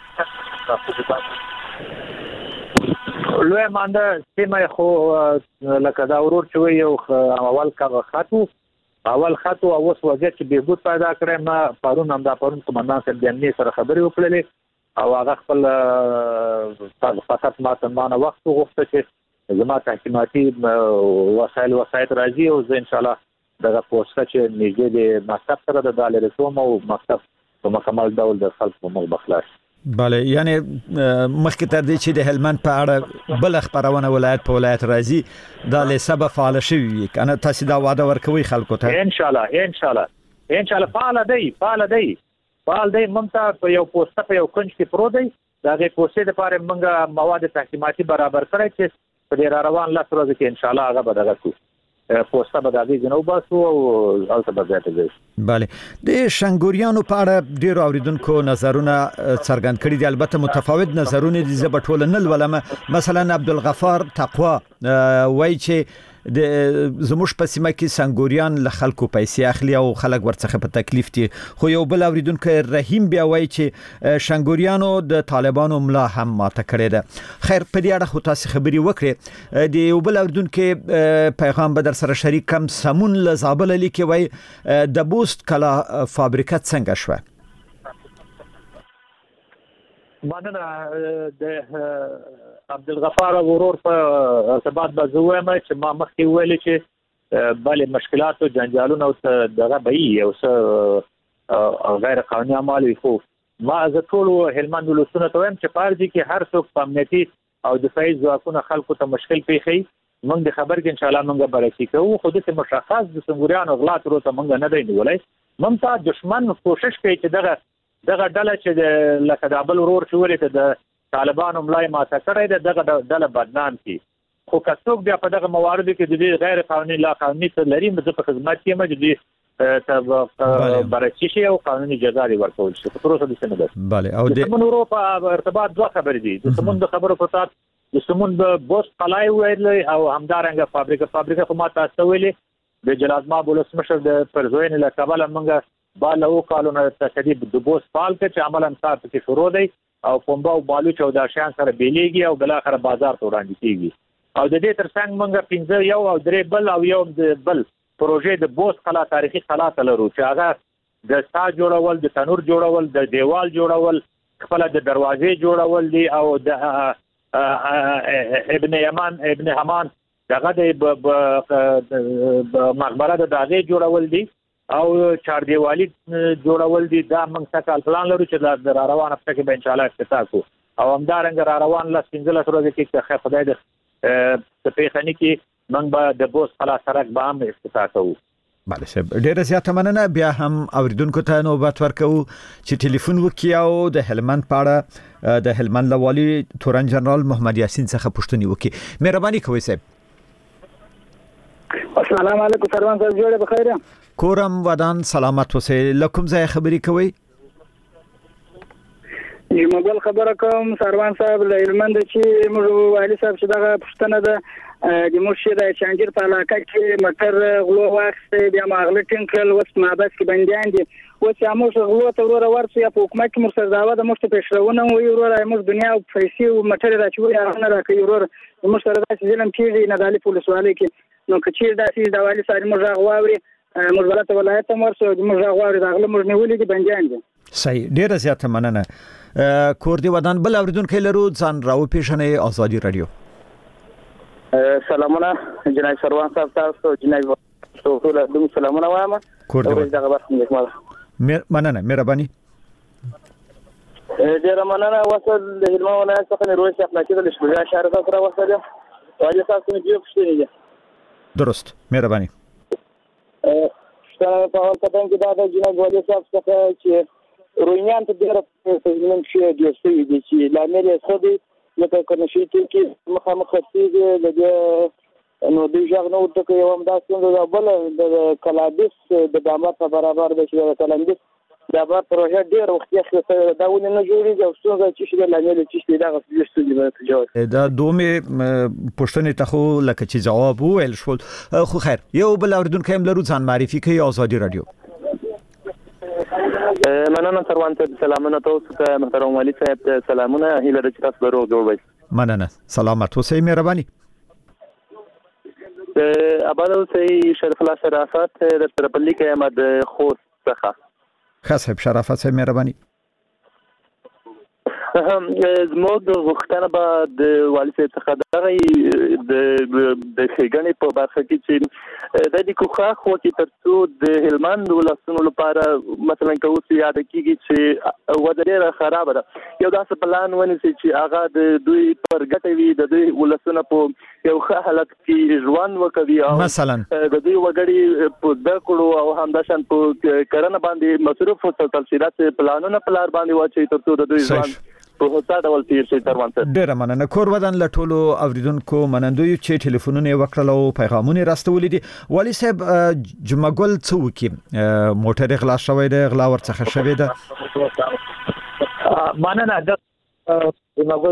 لوی مانده سیمه خو لکه دا ورور چې وي یو اول کا خطو اول خطو او اوس وضعیت چې بهبود پیدا کړی. ما پرون هم دا پرون قومندان صاحب د امنیت سره خبرې وکړلې او هغه خپل فقط ما سمانه وخت وغوښته چې زما تحکیماتي وسایل وسایت راځي او زه ان شاء الله دغه پوسټه چې نږدې د مکتب سره د دالې رسوم او مکتب په مکمل ډول د خلکو په مخ بخلاص. بله یعنی مخکې تر دې چې د هلمند په اړه بل خبرونه ولایت په ولایت راځي دا لیسه به فعال شوي وي. کنه تاسو دا وعده ورکوي خلکو ته؟ ان شاء الله ان شاء الله ان شاء الله فعال دی فعال دی فعال دی. ممتاز په یو پوسټه په یو کنج کې پروت دی. دا غي پوسټه لپاره موږ مواد تحکیماتي برابر کړی چې په دې را روان لاس ورځ کې ان شاء الله هغه به دغه کو پوسټه به دغه جنوب باسو او البته به ځای ته. بله د شنګوریانو په اړه ډېر اوریدونکو نظرونه څرګند کړي دي. البته متفاوت نظرونه دي. زه به ټول نه لولم. مثلا عبدالغفار تقوا وایي چې د زموږ په سیمه کې سنګوریان له خلکو پیسې اخلي او خلک ورڅخه په تکلیف دي. خو یو بل اوریدونکو رحیم بیا وایي چې شنګوریانو د طالبانو ملا هم ماته کړې ده. خیر په دې اړه خو تاسو خبري وکړي. د یو بل اوریدونکو پیغام به در سره شریک کم. سمون له زابل لیکي وایي د بوست کلا فابریکه څنګه شوه؟ مننه د عبدالغفار ورور په ارتباط به زه وایم چې ما مخکې ویلې چې بلې مشکلات او جنجالونه او دغه به وي او څه غیر قانوني اعمال وي. خو ما زه ټول هلمند ولسونه ته وایم چې پارځي کې هر څوک په امنیتي او دفاعي ځواکونه خلکو ته مشکل پیښي. موږ د خبر کې ان شاء الله موږ بررسي کوو. خو د مشخص د سنگوریانو غلا تر اوسه موږ نه دی نیولای. ممتاز دشمن کوشش کوي چې دغه دغه ډله چې د لکه د بل ورور چې ولې د طالبانو ملای ماته کړی ده دغه ډله بدنام کی. خو که څوک بیا په دغه مواردو کې د دې غیر قانوني لا قانوني څه لري زه په خدمت کې یم چې د بررسي شي او قانوني جزا ورکول شي. تر اوسه د څه نه ده. بله او د سمون ورو په ارتباط دوه خبرې دي. د سمون د خبرو په تاسو د سمون د بوست قلای ویل او همدارنګه فابریکه فابریکه خو ما تاسو ویلې د جلالما بولسمشر د پرزوین له کابل منګه بالا او کالونه تشدید د بوست فعال کې چې عملاً صاحب کې شروع دی او پومبا او بالوچ او د شان سره بیلیږي او بل اخر بازار ته وړاندې کیږي. او د دې ترڅنګ موږ پنځه یو او درې بل او یو د بل پروژې د بوست قلا تاریخي قلا تلرو چې هغه د سا جوړول د تنور جوړول د دیوال جوړول خپل د دروازې جوړول دي او د ابن یمان ابن حمان دغه د مقبره د داغه جوړول دي او چار دیوالی جوړول دي. دا موږ څه پلان لرو چې د روان هفته کې به ان شاء الله افتتاح کوو او همدارنګه را روان لاس پنځه ورځې کې چې خدای د سپېخنی کې موږ به د بوس قلا سرک به هم افتتاح کوو. بله صاحب ډیره زیاته مننه. بیا هم اوریدونکو ته نوبت ورکوو چې ټلیفون وکړي او د هلمند په اړه د هلمند له والي تورن جنرال محمد یاسین څخه پوښتنې وکړي. مهرباني کوئ صاحب. السلام علیکم سروان صاحب جوړه بخیر یم. کورم ودان سلامت اوسئ. لکم ځای خبرې کوي؟ یو بل خبره کوم سروان صاحب له هلمند چې موږ والي صاحب چې دغه پښتنه ده د مرشد چانجیر په علاقه کې مټر غلو واخیسته بیا ماغله ټینکل وس مابس کې بندیان دي. اوس موږ غلو ته ورور ورسې په حکومت کې مرسته داوا د مشت پېښرونه وي ورور موږ دنیا او پیسې او مټر راچوي هغه راکوي ورور موږ سره داسې ظلم کیږي نه دالي پولیس والي کې نو کچیر داسې د والي صاحب موږ غواړي موږ ولایت ولایت مرسته موږ غواړي دغه موږ نیولې دي بندیان دي. صحیح، ډیره زیاته مننه. کور دی ودان بل اوریدونکو لرو ځان راو پیښنې آزادي رادیو. سلامونه جناب سروان صاحب تاسو جناب ټول دوم سلامونه وایم. کور دی ودان دغه وخت مې مننه مهرباني. ډیره مننه. وصل د هلمند ولایت څخه روش اخلاقي د شبګا شهر سره وصل یم. واجب تاسو نه جوړ شئ. درست مهرباني. څنګه په اول قدم کې دا د جناب والي صاحب څخه چې روینیان ته ډیره په نن کې د یوسوي دي چې لامل یې څه دی لکه کنه شي چې مخامخ خرڅي د دې نو د ځای نو د یو همداسې د بل د کلابس د دامات برابر د چې د کلابس دا به پروژه ډیر وخت یې دا ونه نه جوړیږي او څنګه چې شي لامل چې دا غوښتل دي به جوړ دا دومره پښتنې ته خو لکه چې جواب ویل شول. خو خیر یو بل اوریدونکو هم لرو ځان معرفي کوي آزادي رادیو. مننه سروان ته سلامونه تاسو ته محترم والي صاحب ته سلامونه هیله ده چې تاسو به روغ جوړ وئ. مننه سلامت اوسئ مهرباني. اباد اوسئ شرف الله شرافت د ترپلی کې احمد خوست څخه. خاصه شرافت صاحب مهرباني. زموږ د وختونه بعد د والي صاحب څخه دغه د د خېګنې په برخه کې چې د دې کوخه خو کې ترڅو د هلمند ولسونو لپاره مثلا کوڅه یاد کیږي چې ودرېره خراب ده یو داسې پلان ونیسي چې هغه د دوی پر ګټه وي د دوی ولسونو په یو ښه حالت کې ژوند وکوي او مثلا د دوی وګړي په د کړو او همداشان په کرنه باندې مصروف وساتل شي دا پلانونه پلار باندې واچي ترڅو د دوی ژوند په هوتا ډول تیر شي تروان ته. ډیره مننه. کور ودان لټولو اوریدونکو منندوی چې ټلیفونونه وکړل او پیغامونه راستولې دي. والي صاحب جمعګل څو کې موټر غلا شوی دی غلا ورڅخه شوی دی. مننه د جمعګل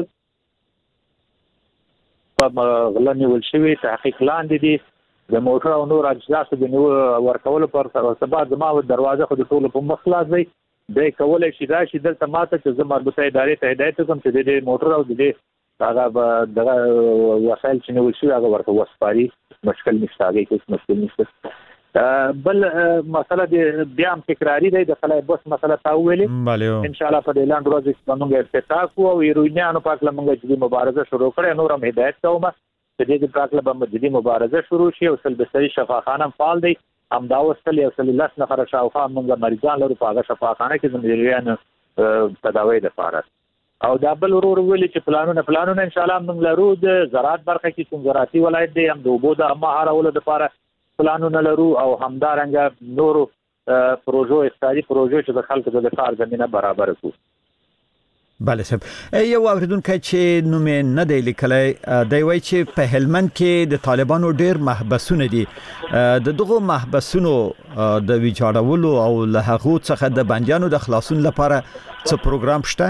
په غلا نیول شوی تحقیق لاندې دي د موټر او نور اجزاء د نو ورکول پر سبا زما دروازه خو د ټول په مخ خلاص دی د کولای شي دا چې دلته ماته چې زما مربوطه ادارې ته هدایت کوم چې د موټر او د هغه دغه وسایل چې نو شي هغه ورته وسپاري مشکل نشته هغه هیڅ مشکل نشته. بل مسله د بیا هم تکراری دی د خلای بس مسله تا ویلې ان شاء الله په اعلان ورځ کې موږ افتتاح کوو او ایرونیانو په اړه موږ چې مبارزه شروع کړې نور هم هدایت کوم چې د دې په اړه به مجدي مبارزه شروع شي او سلبسري شفاخانه فعال دی هم دا وستل یو سل الله نفر شاوخوا موږ مریضان لرو په هغه شفاخانه کې زموږ تداوی د فارغ او دا بل ورور ویل چې پلانونه پلانونه ان شاء الله موږ لرو د زراعت برخه کې کوم زراعتي ولایت دی هم د وبو د مهارولو لپاره پلانونه لرو او همدارنګه نورو پروژو اقتصادي پروژو چې د خلکو د کار زمينه برابر کړو. بله صاحب یو اوریدونکو چې نوم نه دی لیکلی دی وایي چې په هلمند کې د طالبانو ډیر محبسونه دي د دغه محبسونو د ویجاړولو او له هغه څخه د بندیانو د خلاصون لپاره څه پروګرام شته؟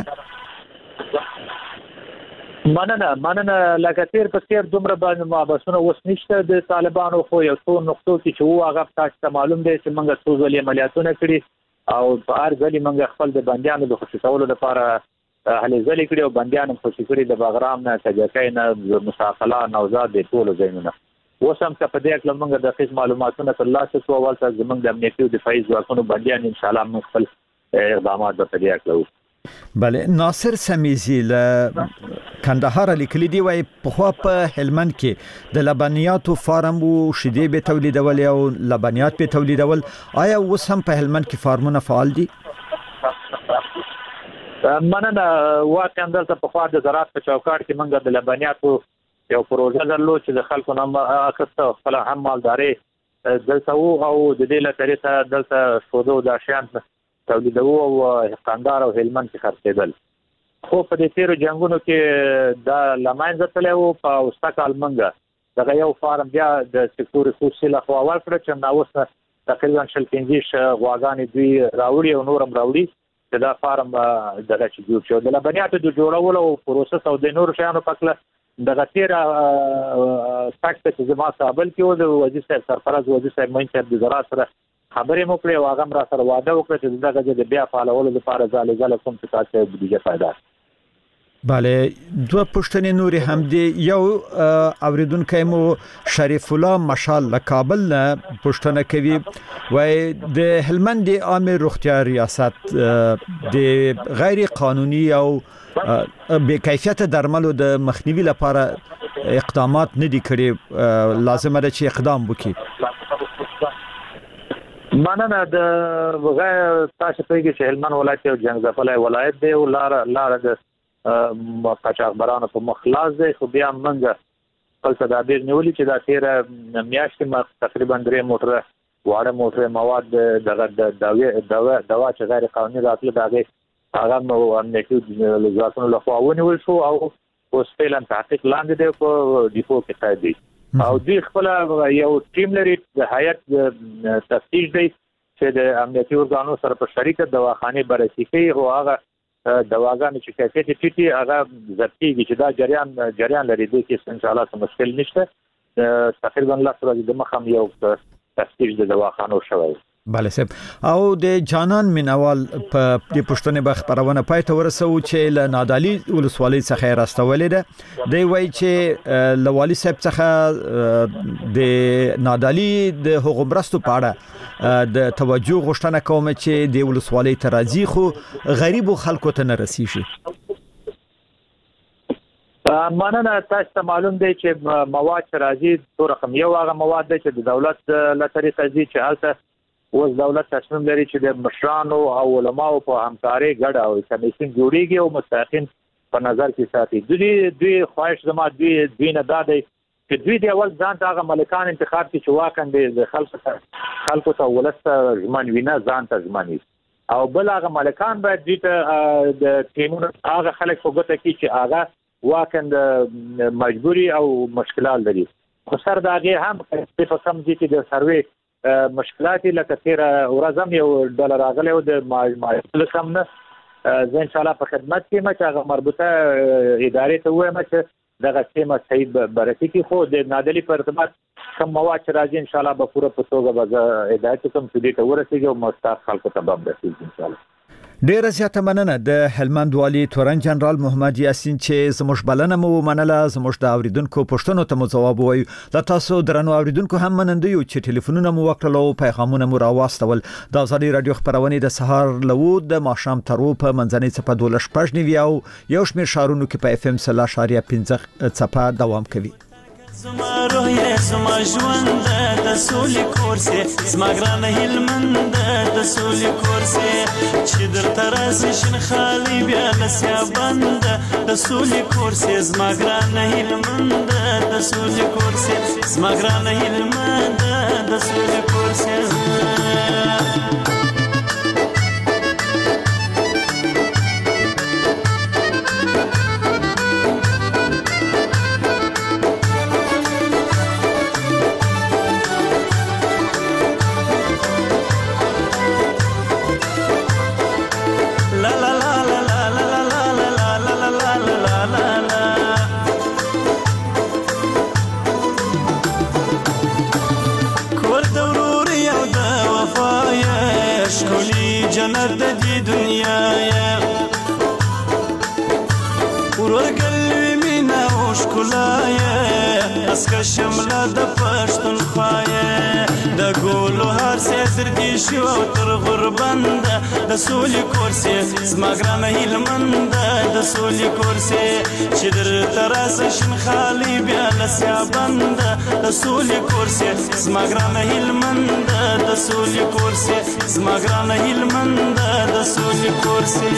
مننه مننه لکه تیر په تیر دومره باندې محبسونه اوس نشته د طالبانو خو یو څو نقطو کې چې هغه تاسو ته معلوم دی چې موږ څو ځلې عملیاتونه کړي او په هر ځلې موږ خپل د بندیانو د خصوصولو لپاره هلي ځلې کړي او بندیان هم خوشي کړي د بغرام نه کجکای نه مساقلا نوزاد د ټولو ځایونو اوس هم په دې کې موږ د خصوص معلوماتونه ترلاسه کوو اول څه زموږ د امنیتي او دفاعي ځواکونو بندیان ان شاء الله موږ خپل اقدامات په دې کې کوو. بله ناصر سمیزی له کندهار لیکلی دی وای په په هلمند کې د لبنیاتو فارم او شیدې به تولیدول او لبنیات به تولیدول آیا اوس هم په هلمند کې فارمونه فعال دي؟ مننه واقعا دلته په خوا د زراعت په چوکاټ کې موږ د لبنیاتو یو پروژه درلود چې د خلکو نام اخسته خپل هم مالداري دلته او د دې لپاره دلته شودو د اشیان تولیدو او قندار او هلمند کې خرڅېدل خو په دې تیرو جنگونو کې دا لماین ځتلې او په واستکال منګه دغه یو فارم بیا د سکتور خصوصي له خوا ورکړ چې نو اوس تقریبا شل پنځه غواګانې دوی راوړي او نورم راوړي دا فارم دغه چې جوړ شو د لبنیاتو د جوړولو او پروسس او د نورو شیانو په اړه دغه تیر سټاک چې زما صاحب کې د وزیر صاحب سرفراز وزیر صاحب مين صاحب د زراعت سره خبرې مو کړې او هغه را سره وعده وکړه چې دغه د بیا فعالولو لپاره ځاله ځاله کوم څه تاسو بودیجه پیدا bale دوه پښتنې نورې هم دي. یو اوریدونکو مو شریف الله مشال له کابل نه پښتنه کوي، وای د هلمند عامه روغتیا ریاست د غیر قانوني او بې کیفیت درملو د مخنیوي لپاره اقدامات نه دي کړي، لازم ده چې اقدام وکړي. مننه. د غیر تاسو پیږي چې هلمند ولایت یو جنگ ځپلای ولایت دی او لار لار د قاچاقبرانو په مخلاص دی، خو بیا موږ خپل تدابیر نیولي چې دا تیر میاشتې ما تقریبا درې موټره واړه موټره مواد دغه دوا دوا چې غیر قانوني راتله دغه هغه نو امنیتي لجاتونو لخوا ونیول شو او اوس فعلا تحقیق لاندې دی په ډیپو کې قید دي او دوی خپل یو ټیم لري د هیئت تفتیش دی چې د امنیتي ارګانو سره په شریکه دواخانه بررسي کوي او هغه دواګانې چې کیفیت ټیټي هغه ضبطيږي چې دا جریان جریان لري د کې ان شاء الله څه مشکل نشته. تقریبا لا سره د مخم یو تفتیش د دواخانو شوی. بله صاحب، او د جانان منوال په د پښتنې بخ پرونه پای ته ورسو چې ل نادالي ولسوالۍ څخه راستولې ده. دی وای چې لوالي صاحب څخه د نادالي د حقوقرستو پاړه د توجه غوښتنه کوم چې د ولسوالۍ ترازی خو غریب خلکو ته نه رسیږي. مننه. تاسو ته معلوم دی چې مواد ترازی تو رقم یو هغه مواد دی چې د دولت له طریقې دي چې هلته اوس دولت تصمیم لري چې د مشرانو او علماو په همکاري ګډه او کمیشن جوړیږي او مستحقین په نظر کې ساتي. دوی دوی خواهش زما دوی دوی نه دادي چې دوی د اول ځان ته ملکان انتخاب کې چې واکن دي خلکو ته خلکو ته ولست ځمان وینا ځان ته ځماني او بل هغه ملکان باید دوی ته د ټیمونو هغه خلک په ګوته کې چې هغه واکن مجبوری او مشکلات لري. خو سر داغه هم په سم دي چې د سروې مشکلات لکه تیر ورځم یو ډالر راغلی او د ماجل کم نه زه ان شاء الله په خدمت کې ما چې هغه مربوطه ادارې ته وایم چې دغه سیمه صحیح بررسي کې خو د نادلي په ارتباط کوم مواد چې راځي ان شاء الله به پوره په توګه به هدایت کوم چې دې ته ورسیږي او مستحق خلکو ته به رسیږي ان شاء الله. ډیر زیاته مننه د هلمند والي تورن جنرال محمد یاسین چې زموږ بلنه مو منله. زموږ د اوریدونکو پښتنو ته مو جواب وایو. د تاسو درنو اوریدونکو هم مننده یو چې ټلیفونونه مو وکړل او پیغامونه مو راوستل. د ازادي رادیو خبرونه د سهار لوو د ماښام ترو په منځنۍ څپه دولس پښنی او یو شمېر شارونو کې په اف ام صلا شاریه پنځه څپه دوام کوي. زما روح زما ژوند د سولې کورسه زما ګران هلمند د سولې کورسه چې در ترس شین خالي بیا لسیا بند د سولې کورسه زما ګران هلمند د سولې کورسه زما ګران هلمند د سولې کورسه. جنت دی دنیا یا ورور قلبي مینا او ښکلا یا اسکه شمله د پښتون خوایا د ګولو هر سر کې شو تر غربند د سولې کورسه زما ګران هلمند د سولې کورسه چې در تراس شین خالي بیا لسیا بند د سولې کورسه زما ګران هلمند د سولې کورسه زما ګران هلمند د سولې کورسه.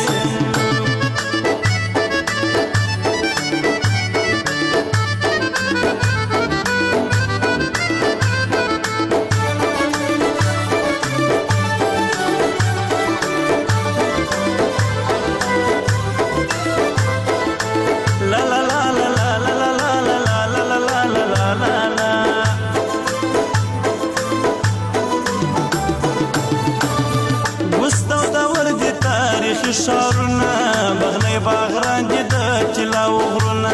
شارونه بغلې باغران دي د چلا وغرونه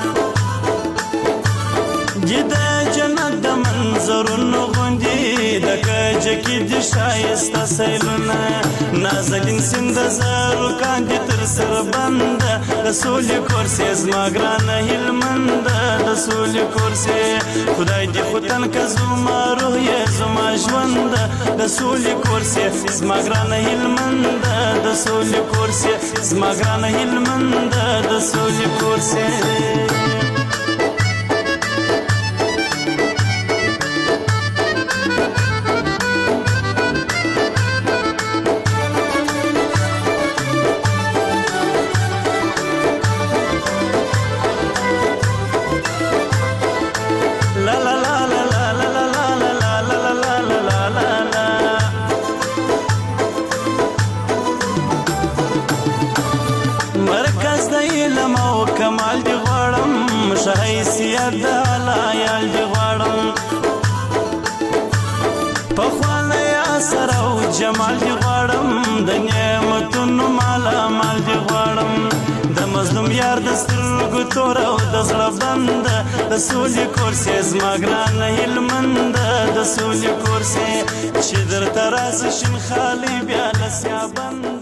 جد جنت د منظرونو غوندي د کجه کې د شایسته سیلونه نازلین سند زارو کاندي تر سربند د سولې کورسې زما ګرانه هلمند د سولې کورسې خدای دې خو تن که زما روح یې زما ژوند د سولې کورسې زما ګرانه هلمند د سولې کورسې زما ګرانه هلمند د سولې کورسې کمال دی غواړم شایسیت د علایال دی غواړم پخواله یا سره او جمال دی غواړم د نعمتونو مالا مال دی غواړم د مظلوم یار د سترګو تور او د زړه بند د سولې کورسې زما ګرانه هلمند د سولې کورسې چې درته راسي شین خالي بیا له سیابند